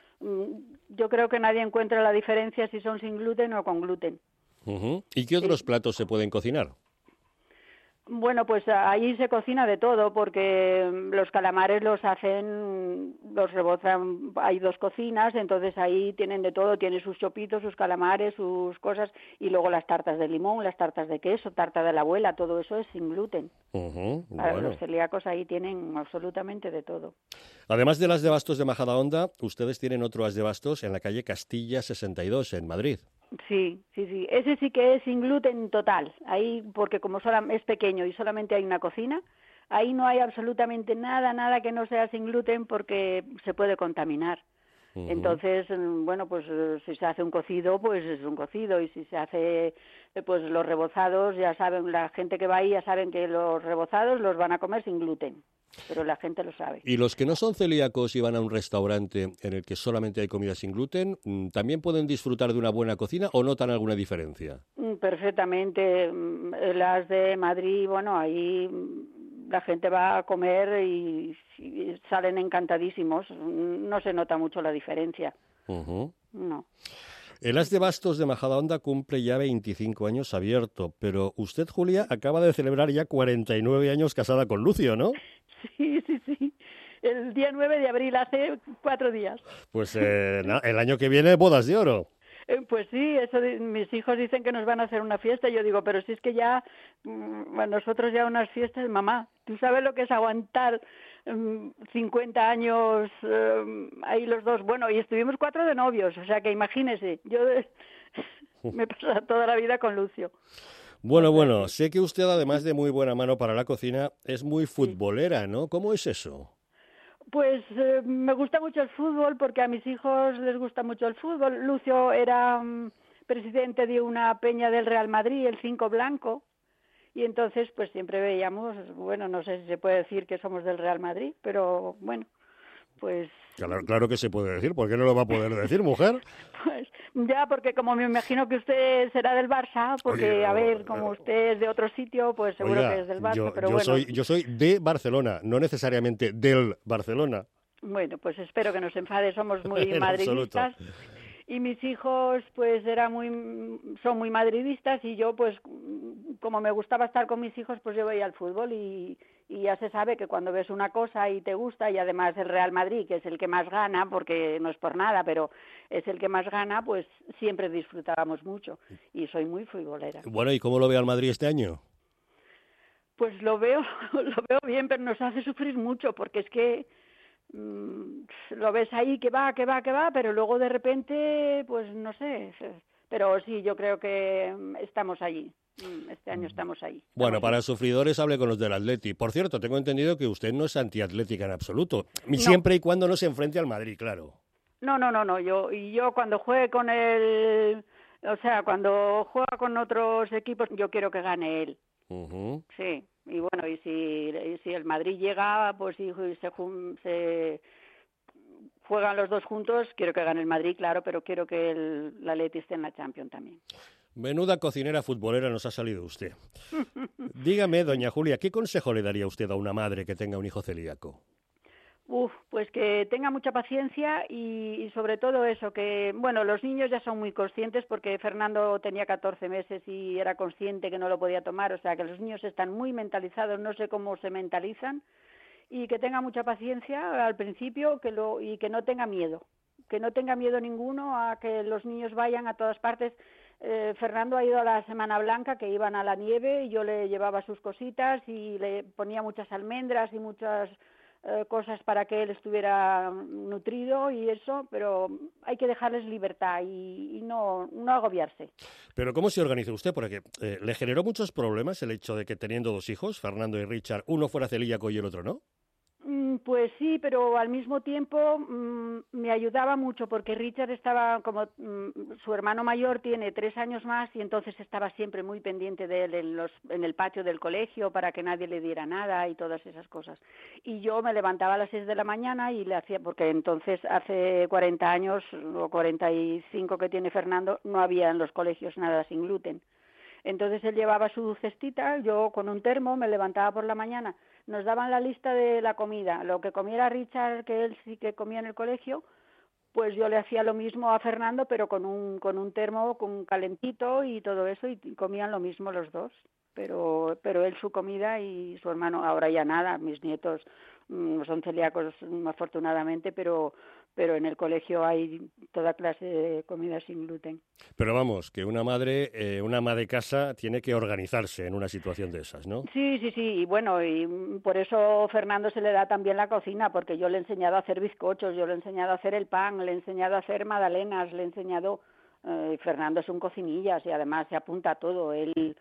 Yo creo que nadie encuentra la diferencia si son sin gluten o con gluten. Uh-huh. ¿Y qué otros platos se pueden cocinar? Bueno, pues ahí se cocina de todo, porque los calamares los rebozan, hay 2 cocinas, entonces ahí tienen de todo, tienen sus chopitos, sus calamares, sus cosas, y luego las tartas de limón, las tartas de queso, tarta de la abuela, todo eso es sin gluten. Uh-huh, Para bueno. los celíacos ahí tienen absolutamente de todo. Además de las de Bastos de Majadahonda, ustedes tienen otro as de Bastos en la calle Castilla 62, en Madrid. Sí. Ese sí que es sin gluten total. Ahí, porque como es pequeño y solamente hay una cocina, ahí no hay absolutamente nada que no sea sin gluten porque se puede contaminar. Uh-huh. Entonces, bueno, pues si se hace un cocido, pues es un cocido, y si se hace pues los rebozados, ya saben, la gente que va ahí ya saben que los rebozados los van a comer sin gluten. Pero la gente lo sabe. ¿Y los que no son celíacos y van a un restaurante en el que solamente hay comida sin gluten, también pueden disfrutar de una buena cocina o notan alguna diferencia? Perfectamente. Las de Madrid, bueno, ahí la gente va a comer y salen encantadísimos. No se nota mucho la diferencia. Uh-huh. No. El as de Bastos de Majadahonda cumple ya 25 años abierto, pero usted, Julia, acaba de celebrar ya 49 años casada con Lucio, ¿no? Sí. El día 9 de abril, hace 4 días. Pues el año que viene, bodas de oro. Pues sí, mis hijos dicen que nos van a hacer una fiesta, y yo digo, pero si es que ya, nosotros ya unas fiestas, mamá, ¿tú sabes lo que es aguantar 50 años ahí los dos? Bueno, y estuvimos 4 de novios, o sea que imagínese, yo me he pasado toda la vida con Lucio. Bueno, sé que usted, además de muy buena mano para la cocina, es muy futbolera, ¿no? ¿Cómo es eso? Pues me gusta mucho el fútbol, porque a mis hijos les gusta mucho el fútbol. Lucio era presidente de una peña del Real Madrid, el 5 Blanco, y entonces pues siempre veíamos, bueno, no sé si se puede decir que somos del Real Madrid, pero bueno, pues... Claro que se puede decir, ¿por qué no lo va a poder decir, mujer? Pues ya, porque como me imagino que usted será del Barça, porque Oye, como usted es de otro sitio, pues seguro que es del Barça, pero bueno. Yo soy de Barcelona, no necesariamente del Barcelona. Bueno, pues espero que nos enfade, somos muy madridistas. Y mis hijos pues son muy madridistas, y yo pues como me gustaba estar con mis hijos, pues yo veía el fútbol, y ya se sabe que cuando ves una cosa y te gusta, y además el Real Madrid, que es el que más gana, porque no es por nada, pero es el que más gana, pues siempre disfrutábamos mucho, y soy muy futbolera. Bueno, ¿y cómo lo ve al Madrid este año? Pues lo veo bien, pero nos hace sufrir mucho, porque es que lo ves ahí que va, pero luego de repente, pues no sé, pero sí, yo creo que estamos allí. Este año estamos ahí. Bueno, para sufridores hable con los del Atleti. Por cierto, tengo entendido que usted no es antiatlética en absoluto, no. Siempre y cuando no se enfrente al Madrid, claro. No, yo cuando juegue con cuando juega con otros equipos, yo quiero que gane él. Uh-huh. Sí, y bueno, y si el Madrid llega, pues y juegan los dos juntos, quiero que gane el Madrid, claro, pero quiero que el Atleti esté en la Champions también. Menuda cocinera futbolera nos ha salido usted. Dígame, doña Julia, ¿qué consejo le daría usted a una madre que tenga un hijo celíaco? Pues que tenga mucha paciencia y sobre todo eso, que, bueno, los niños ya son muy conscientes porque Fernando tenía 14 meses y era consciente que no lo podía tomar, o sea que los niños están muy mentalizados, no sé cómo se mentalizan, y que tenga mucha paciencia al principio y que no tenga miedo ninguno a que los niños vayan a todas partes. Fernando ha ido a la Semana Blanca, que iban a la nieve, y yo le llevaba sus cositas y le ponía muchas almendras y muchas cosas para que él estuviera nutrido y eso, pero hay que dejarles libertad y no agobiarse. Pero ¿cómo se organiza usted? Porque ¿le generó muchos problemas el hecho de que teniendo dos hijos, Fernando y Richard, uno fuera celíaco y el otro no? Pues sí, pero al mismo tiempo me ayudaba mucho porque Richard estaba como su hermano mayor tiene 3 años más y entonces estaba siempre muy pendiente de él en el patio del colegio para que nadie le diera nada y todas esas cosas. Y yo me levantaba a las 6 de la mañana y le hacía, porque entonces hace 40 años o 45 que tiene Fernando, no había en los colegios nada sin gluten. Entonces él llevaba su cestita, yo con un termo me levantaba por la mañana, nos daban la lista de la comida, lo que comiera Richard, que él sí que comía en el colegio, pues yo le hacía lo mismo a Fernando, pero con un termo con calentito y todo eso, y comían lo mismo los dos, pero él su comida y su hermano, ahora ya nada, mis nietos son celíacos afortunadamente, pero en el colegio hay toda clase de comida sin gluten. Pero vamos, que una madre, una ama de casa tiene que organizarse en una situación de esas, ¿no? Sí, y bueno, y por eso Fernando se le da también la cocina, porque yo le he enseñado a hacer bizcochos, yo le he enseñado a hacer el pan, le he enseñado a hacer magdalenas, le he enseñado... Fernando es un cocinillas y además se apunta a todo, él...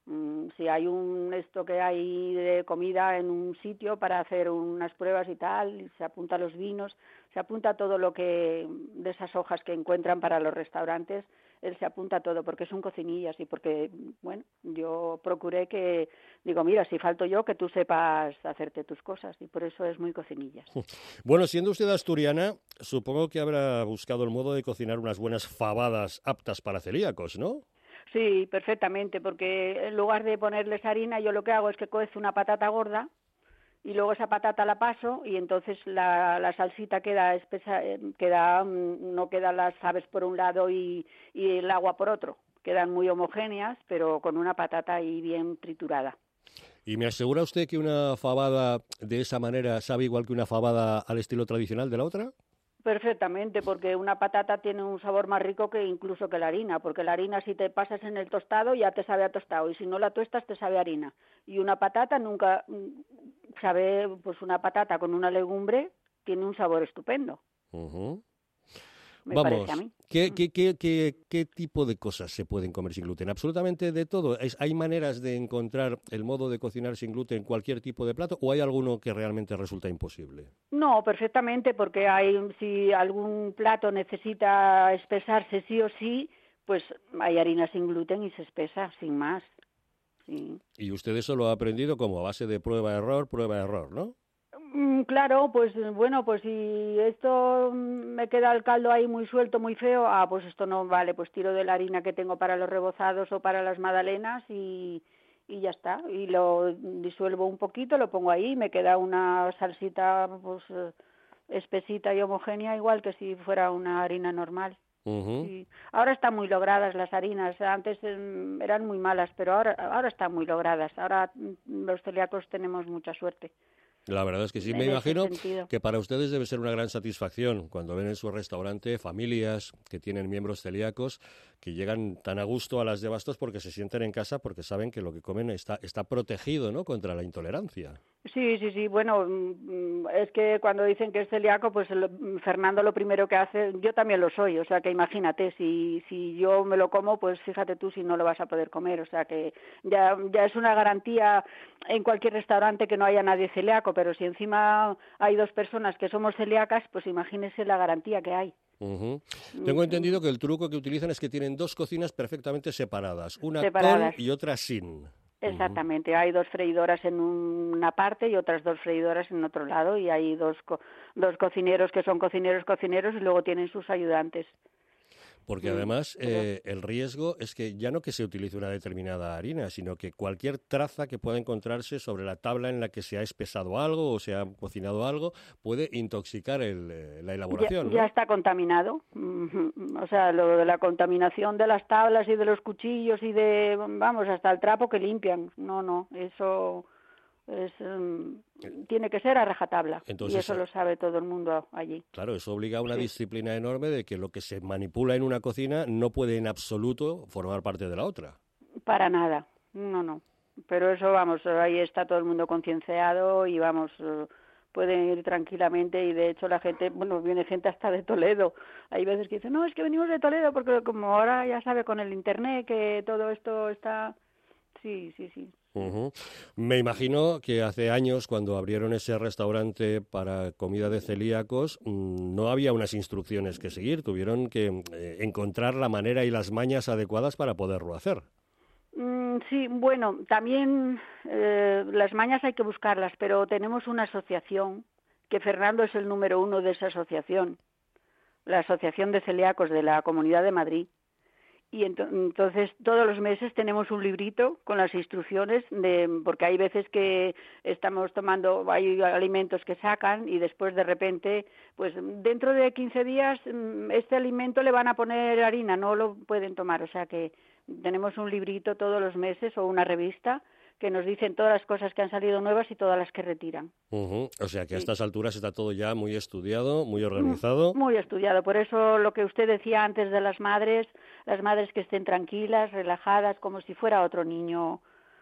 si hay esto que hay de comida en un sitio para hacer unas pruebas y tal, se apunta a los vinos, se apunta a todo lo que de esas hojas que encuentran para los restaurantes, él se apunta a todo porque es un cocinillas y porque, bueno, yo procuré que, digo, mira, si falto yo, que tú sepas hacerte tus cosas y por eso es muy cocinillas. Bueno, siendo usted asturiana, supongo que habrá buscado el modo de cocinar unas buenas fabadas aptas para celíacos, ¿no? Sí, perfectamente, porque en lugar de ponerles harina, yo lo que hago es que cozo una patata gorda y luego esa patata la paso y entonces la salsita queda espesa, no quedan las aves por un lado y el agua por otro. Quedan muy homogéneas, pero con una patata ahí bien triturada. ¿Y me asegura usted que una fabada de esa manera sabe igual que una fabada al estilo tradicional de la otra? Perfectamente, porque una patata tiene un sabor más rico que incluso que la harina, porque la harina si te pasas en el tostado ya te sabe a tostado y si no la tuestas te sabe a harina. Y una patata nunca sabe, pues una patata con una legumbre tiene un sabor estupendo. Uh-huh. Me parece a mí. ¿Qué tipo de cosas se pueden comer sin gluten? Absolutamente de todo. ¿Hay maneras de encontrar el modo de cocinar sin gluten cualquier tipo de plato o hay alguno que realmente resulta imposible? No, perfectamente, porque si algún plato necesita espesarse sí o sí, pues hay harina sin gluten y se espesa sin más. Sí. Y usted eso lo ha aprendido como a base de prueba-error, ¿no? Claro, pues bueno, pues si esto me queda el caldo ahí muy suelto, muy feo, pues esto no vale, pues tiro de la harina que tengo para los rebozados o para las magdalenas y ya está. Y lo disuelvo un poquito, lo pongo ahí, me queda una salsita pues espesita y homogénea, igual que si fuera una harina normal. Uh-huh. Sí. Ahora están muy logradas las harinas, antes eran muy malas, pero ahora están muy logradas. Ahora los celíacos tenemos mucha suerte. La verdad es que sí, me imagino que para ustedes debe ser una gran satisfacción cuando ven en su restaurante familias que tienen miembros celíacos que llegan tan a gusto a las de Bastos porque se sienten en casa porque saben que lo que comen está protegido, ¿no?, contra la intolerancia. Sí, bueno, es que cuando dicen que es celíaco, pues Fernando lo primero que hace, yo también lo soy, o sea que imagínate, si yo me lo como, pues fíjate tú si no lo vas a poder comer, o sea que ya es una garantía en cualquier restaurante que no haya nadie celíaco, pero si encima hay 2 personas que somos celíacas, pues imagínese la garantía que hay. Uh-huh. Tengo entendido que el truco que utilizan es que tienen 2 cocinas perfectamente separadas, una separadas. con y otra sin. Exactamente, hay 2 freidoras en una parte y otras 2 freidoras en otro lado, y hay dos cocineros que son cocineros y luego tienen sus ayudantes. Porque además el riesgo es que ya no que se utilice una determinada harina, sino que cualquier traza que pueda encontrarse sobre la tabla en la que se ha espesado algo o se ha cocinado algo puede intoxicar la elaboración, ¿no? Ya está contaminado. O sea, lo de la contaminación de las tablas y de los cuchillos y vamos, hasta el trapo que limpian. No, eso tiene que ser a rajatabla. Entonces, y eso lo sabe todo el mundo allí. Claro, eso obliga a una disciplina enorme de que lo que se manipula en una cocina no puede en absoluto formar parte de la otra. Para nada, no. Pero eso, vamos, ahí está todo el mundo concienciado y vamos, pueden ir tranquilamente, y de hecho la gente, bueno, viene gente hasta de Toledo. Hay veces que dicen, no, es que venimos de Toledo porque como ahora ya sabe con el internet que todo esto está... Sí. Me imagino que hace años, cuando abrieron ese restaurante para comida de celíacos, no había unas instrucciones que seguir. Tuvieron que encontrar la manera y las mañas adecuadas para poderlo hacer. Sí, bueno, también las mañas hay que buscarlas, pero tenemos una asociación, que Fernando es el número 1 de esa asociación, la Asociación de Celíacos de la Comunidad de Madrid. Y entonces todos los meses tenemos un librito con las instrucciones, porque hay veces que estamos tomando, hay alimentos que sacan y después de repente, pues dentro de 15 días este alimento le van a poner harina, no lo pueden tomar. O sea que tenemos un librito todos los meses o una revista que nos dicen todas las cosas que han salido nuevas y todas las que retiran. O sea que a estas alturas está todo ya muy estudiado, muy organizado. Muy estudiado, por eso lo que usted decía antes de las madres que estén tranquilas, relajadas, como si fuera otro niño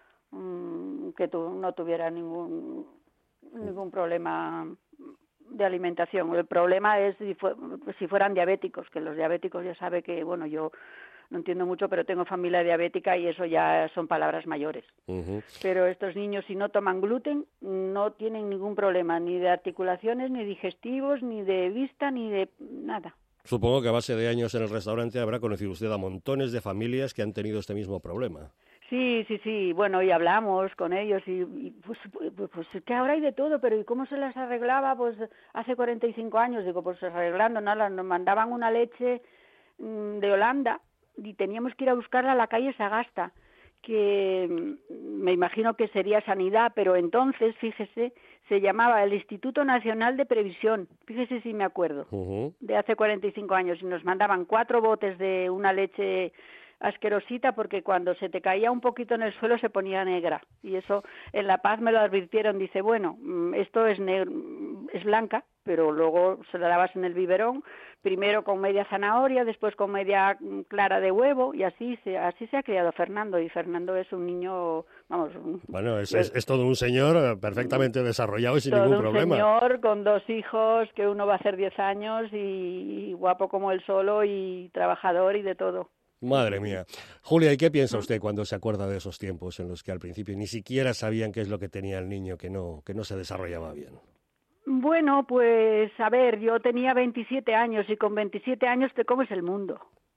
que no tuviera ningún problema de alimentación. El problema es si fueran diabéticos, que los diabéticos ya sabe que, bueno, yo no entiendo mucho, pero tengo familia diabética y eso ya son palabras mayores. Pero estos niños, si no toman gluten, no tienen ningún problema, ni de articulaciones, ni digestivos, ni de vista, ni de nada. Supongo que a base de años en el restaurante habrá conocido usted a montones de familias que han tenido este mismo problema. Sí, bueno, y hablamos con ellos y pues que ahora hay de todo, pero ¿y cómo se las arreglaba? Pues hace 45 años, digo, pues arreglando, nada, nos mandaban una leche de Holanda y teníamos que ir a buscarla a la calle Sagasta, que me imagino que sería Sanidad, pero entonces, fíjese, se llamaba el Instituto Nacional de Previsión, fíjese si me acuerdo, de hace 45 años, y nos mandaban 4 botes de una leche asquerosita, porque cuando se te caía un poquito en el suelo se ponía negra, y eso en La Paz me lo advirtieron, dice, bueno, esto es blanca, pero luego se la dabas en el biberón, primero con media zanahoria, después con media clara de huevo, y así se ha criado Fernando, y Fernando es un niño, vamos... Bueno, es todo un señor perfectamente desarrollado y sin ningún problema. Todo un señor con 2 hijos, que uno va a hacer 10 años, y guapo como él solo, y trabajador y de todo. Madre mía. Julia, ¿y qué piensa usted cuando se acuerda de esos tiempos en los que al principio ni siquiera sabían qué es lo que tenía el niño, que no se desarrollaba bien? Bueno, pues a ver, yo tenía 27 años y con 27 años te comes el mundo.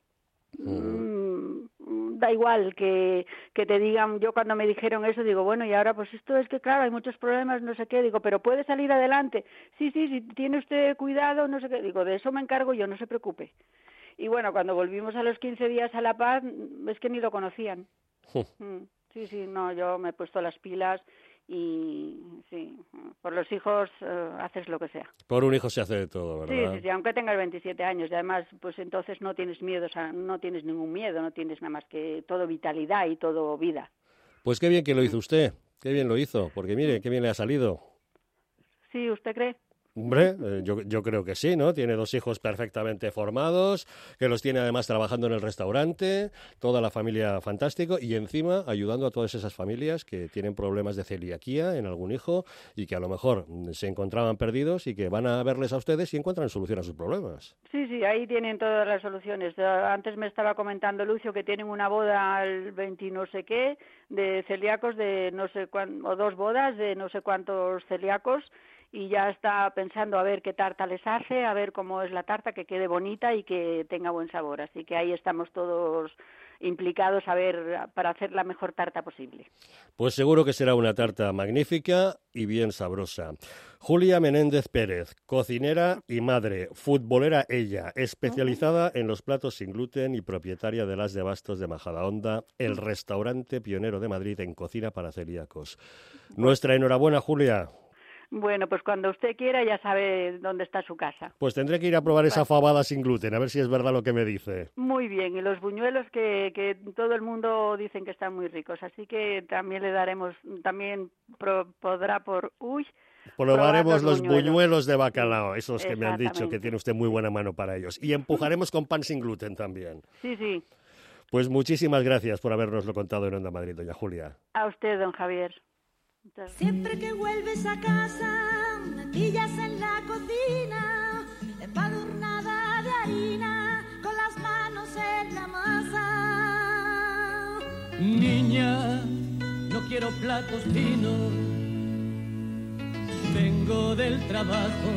Da igual que te digan, yo cuando me dijeron eso digo, bueno, y ahora pues esto es que claro, hay muchos problemas, no sé qué, digo, pero puede salir adelante. Sí, si tiene usted cuidado, no sé qué, digo, de eso me encargo yo, no se preocupe. Y bueno, cuando volvimos a los 15 días a La Paz, es que ni lo conocían. Sí, no, yo me he puesto las pilas y sí, por los hijos haces lo que sea. Por un hijo se hace de todo, ¿verdad? Sí, aunque tengas 27 años y además, pues entonces no tienes miedo, o sea, no tienes ningún miedo, no tienes nada más que todo vitalidad y todo vida. Pues qué bien que lo hizo usted, qué bien lo hizo, porque mire, qué bien le ha salido. Sí, ¿usted cree? Hombre, yo creo que sí, ¿no? Tiene 2 hijos perfectamente formados, que los tiene además trabajando en el restaurante, toda la familia fantástico, y encima ayudando a todas esas familias que tienen problemas de celiaquía en algún hijo y que a lo mejor se encontraban perdidos y que van a verles a ustedes y encuentran solución a sus problemas. Sí, ahí tienen todas las soluciones. Antes me estaba comentando Lucio que tienen una boda al 20 no sé qué de celíacos de no sé cuánto, o 2 bodas de no sé cuántos celíacos, y ya está pensando a ver qué tarta les hace, a ver cómo es la tarta, que quede bonita y que tenga buen sabor. Así que ahí estamos todos implicados para hacer la mejor tarta posible. Pues seguro que será una tarta magnífica y bien sabrosa. Julia Menéndez Pérez, cocinera y madre, futbolera ella, especializada en los platos sin gluten y propietaria de Las de Bastos de Majadahonda, el restaurante pionero de Madrid en cocina para celíacos. Nuestra enhorabuena, Julia. Bueno, pues cuando usted quiera ya sabe dónde está su casa. Pues tendré que ir a probar esa fabada sin gluten, a ver si es verdad lo que me dice. Muy bien, y los buñuelos que todo el mundo dicen que están muy ricos, así que también le daremos, probaremos los buñuelos de bacalao, esos que me han dicho que tiene usted muy buena mano para ellos. Y empujaremos con pan sin gluten también. Sí, sí. Pues muchísimas gracias por habernoslo contado en Onda Madrid, doña Julia. A usted, don Javier. Siempre que vuelves a casa, me pillas en la cocina, embadurnada de harina, con las manos en la masa. Niña, no quiero platos finos, vengo del trabajo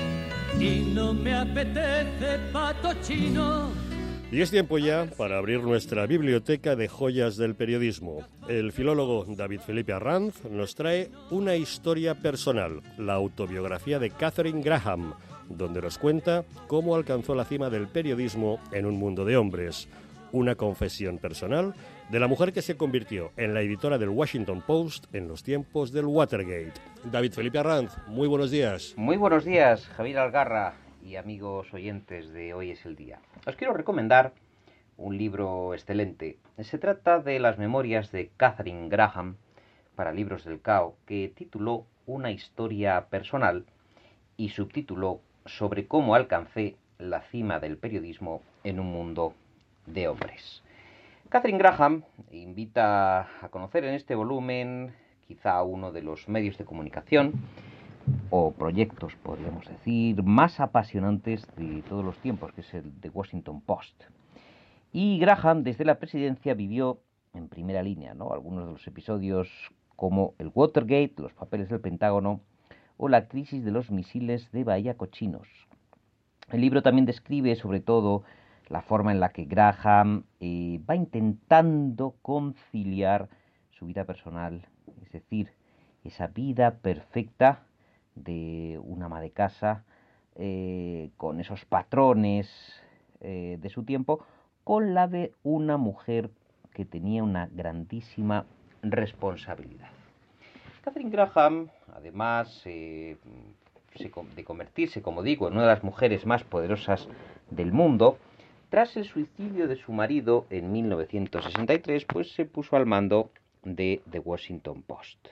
y no me apetece pato chino. Y es tiempo ya para abrir nuestra biblioteca de joyas del periodismo. El filólogo David Felipe Arranz nos trae una historia personal, la autobiografía de Katharine Graham, donde nos cuenta cómo alcanzó la cima del periodismo en un mundo de hombres. Una confesión personal de la mujer que se convirtió en la editora del Washington Post en los tiempos del Watergate. David Felipe Arranz, muy buenos días. Muy buenos días, Javier Algarra y amigos oyentes de Hoy es el Día. Os quiero recomendar un libro excelente. Se trata de las memorias de Katharine Graham para Libros del Cao, que tituló Una historia personal y subtituló Sobre cómo alcancé la cima del periodismo en un mundo de hombres. Katharine Graham invita a conocer en este volumen quizá uno de los medios de comunicación o proyectos, podríamos decir, más apasionantes de todos los tiempos, que es el The Washington Post. Y Graham, desde la presidencia, vivió en primera línea, ¿no?, algunos de los episodios como el Watergate, los papeles del Pentágono o la crisis de los misiles de Bahía Cochinos. El libro también describe, sobre todo, la forma en la que Graham va intentando conciliar su vida personal, es decir, esa vida perfecta de una ama de casa, con esos patrones de su tiempo, con la de una mujer que tenía una grandísima responsabilidad. Katharine Graham, además de convertirse, como digo, en una de las mujeres más poderosas del mundo, tras el suicidio de su marido en 1963, pues se puso al mando de The Washington Post.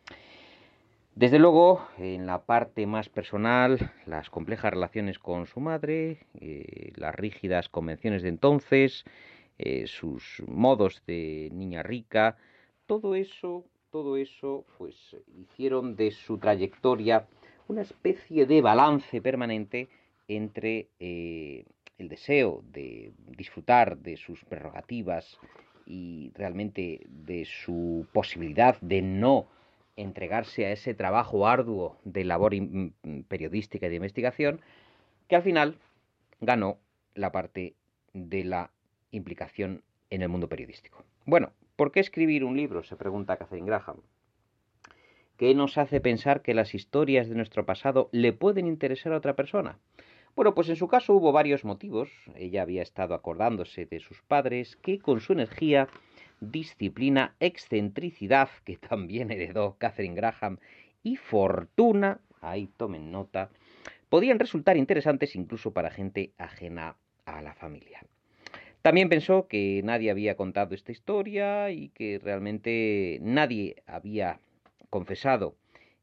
Desde luego, en la parte más personal, las complejas relaciones con su madre, las rígidas convenciones de entonces, sus modos de niña rica, todo eso, pues hicieron de su trayectoria una especie de balance permanente entre el deseo de disfrutar de sus prerrogativas y realmente de su posibilidad de no entregarse a ese trabajo arduo de labor periodística y de investigación, que al final ganó la parte de la implicación en el mundo periodístico. Bueno, ¿por qué escribir un libro?, se pregunta Katharine Graham. ¿Qué nos hace pensar que las historias de nuestro pasado le pueden interesar a otra persona? Bueno, pues en su caso hubo varios motivos. Ella había estado acordándose de sus padres, que con su energía, disciplina, excentricidad, que también heredó Katharine Graham, y fortuna, ahí tomen nota, podían resultar interesantes incluso para gente ajena a la familia. También pensó que nadie había contado esta historia y que realmente nadie había confesado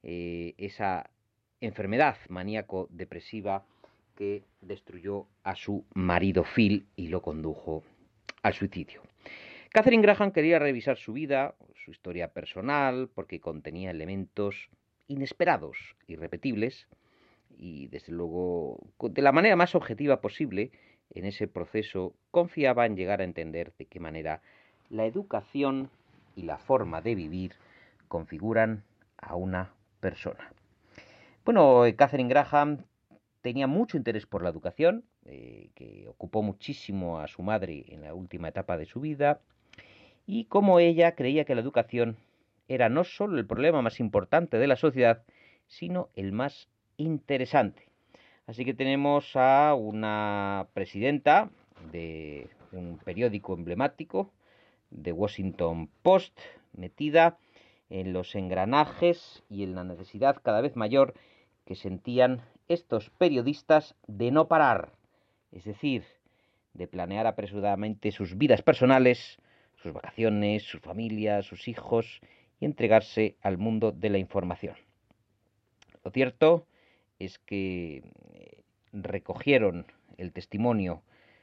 esa enfermedad maníaco-depresiva que destruyó a su marido Phil y lo condujo al suicidio. Katharine Graham quería revisar su vida, su historia personal, porque contenía elementos inesperados, irrepetibles, y desde luego, de la manera más objetiva posible, en ese proceso confiaba en llegar a entender de qué manera la educación y la forma de vivir configuran a una persona. Bueno, Katharine Graham tenía mucho interés por la educación, que ocupó muchísimo a su madre en la última etapa de su vida, y cómo ella creía que la educación era no solo el problema más importante de la sociedad, sino el más interesante. Así que tenemos a una presidenta de un periódico emblemático, The Washington Post, metida en los engranajes y en la necesidad cada vez mayor que sentían estos periodistas de no parar, es decir, de planear apresuradamente sus vidas personales, sus vacaciones, su familia, sus hijos, y entregarse al mundo de la información. Lo cierto es que recogieron el testimonio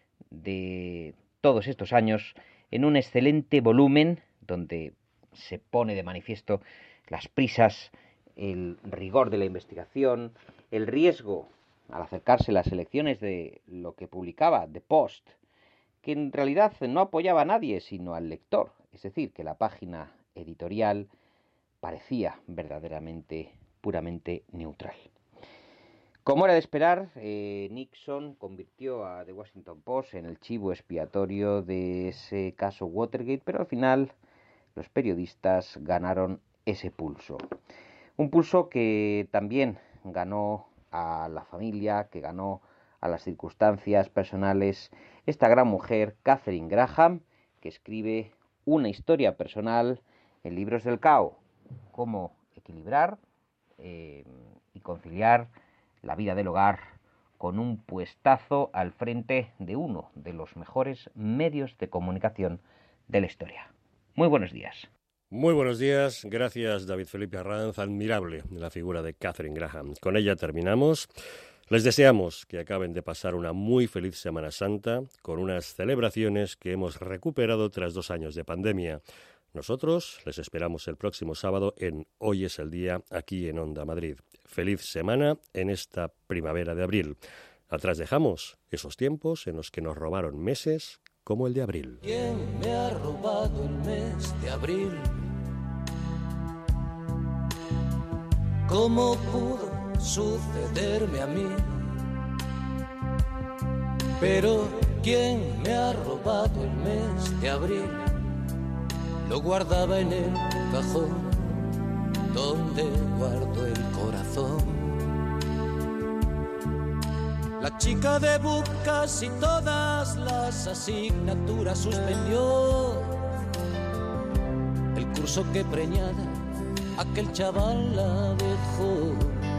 de todos estos años en un excelente volumen donde se pone de manifiesto las prisas, el rigor de la investigación, el riesgo al acercarse las elecciones de lo que publicaba The Post, que en realidad no apoyaba a nadie sino al lector, es decir, que la página editorial parecía verdaderamente, puramente neutral. Como era de esperar, Nixon convirtió a The Washington Post en el chivo expiatorio de ese caso Watergate, pero al final los periodistas ganaron ese pulso. Un pulso que también ganó a la familia, que ganó a las circunstancias personales esta gran mujer, Katharine Graham, que escribe una historia personal en Libros del Cao, cómo equilibrar y conciliar la vida del hogar con un puestazo al frente de uno de los mejores medios de comunicación de la historia. Muy buenos días. Muy buenos días, gracias David Felipe Arranz, admirable la figura de Katharine Graham. Con ella terminamos. Les deseamos que acaben de pasar una muy feliz Semana Santa con unas celebraciones que hemos recuperado tras 2 años de pandemia. Nosotros les esperamos el próximo sábado en Hoy es el Día, aquí en Onda Madrid. Feliz semana en esta primavera de abril. Atrás dejamos esos tiempos en los que nos robaron meses como el de abril. ¿Quién me ha robado el mes de abril? ¿Cómo pudo sucederme a mí? Pero ¿quién me ha robado el mes de abril? Lo guardaba en el cajón donde guardo el corazón. La chica de casi todas las asignaturas suspendió. El curso que preñada aquel chaval la dejó.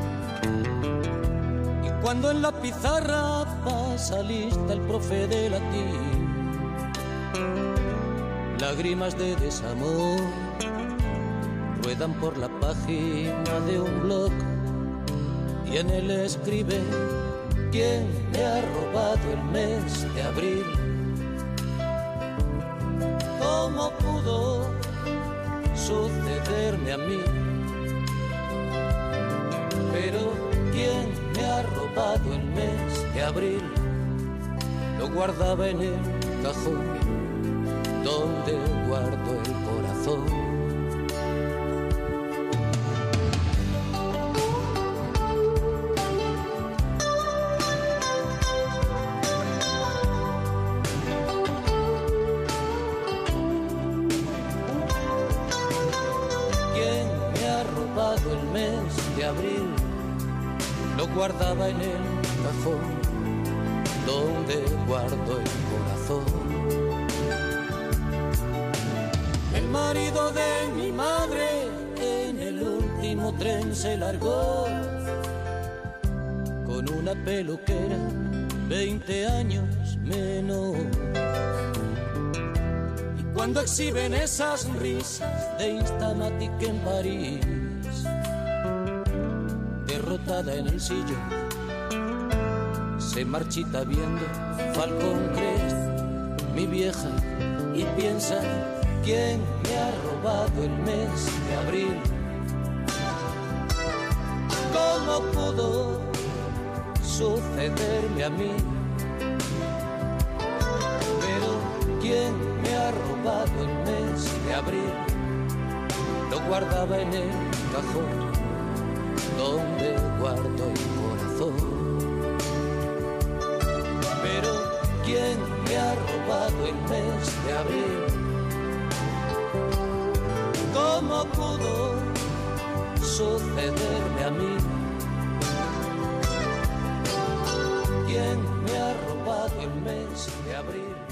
Y cuando en la pizarra pasa lista el profe de latín, lágrimas de desamor ruedan por la página de un blog y en él escribe: ¿quién me ha robado el mes de abril? ¿Cómo pudo sucederme a mí? Pero ¿quién me ha robado el mes de abril? Lo guardaba en el cajón donde guardo el corazón. Guardaba en el cajón donde guardo el corazón. El marido de mi madre en el último tren se largó con una peluquera 20 años menos. Y cuando exhiben esas risas de Instamatic en París, derrotada en el sillón, se marchita viendo Falcon Crest, mi vieja, y piensa: ¿quién me ha robado el mes de abril? ¿Cómo pudo sucederme a mí? Pero ¿quién me ha robado el mes de abril? Lo guardaba en el cajón donde guardo el corazón. robado el mes de abril. ¿Cómo pudo sucederme a mí? ¿Quién me ha robado el mes de abril?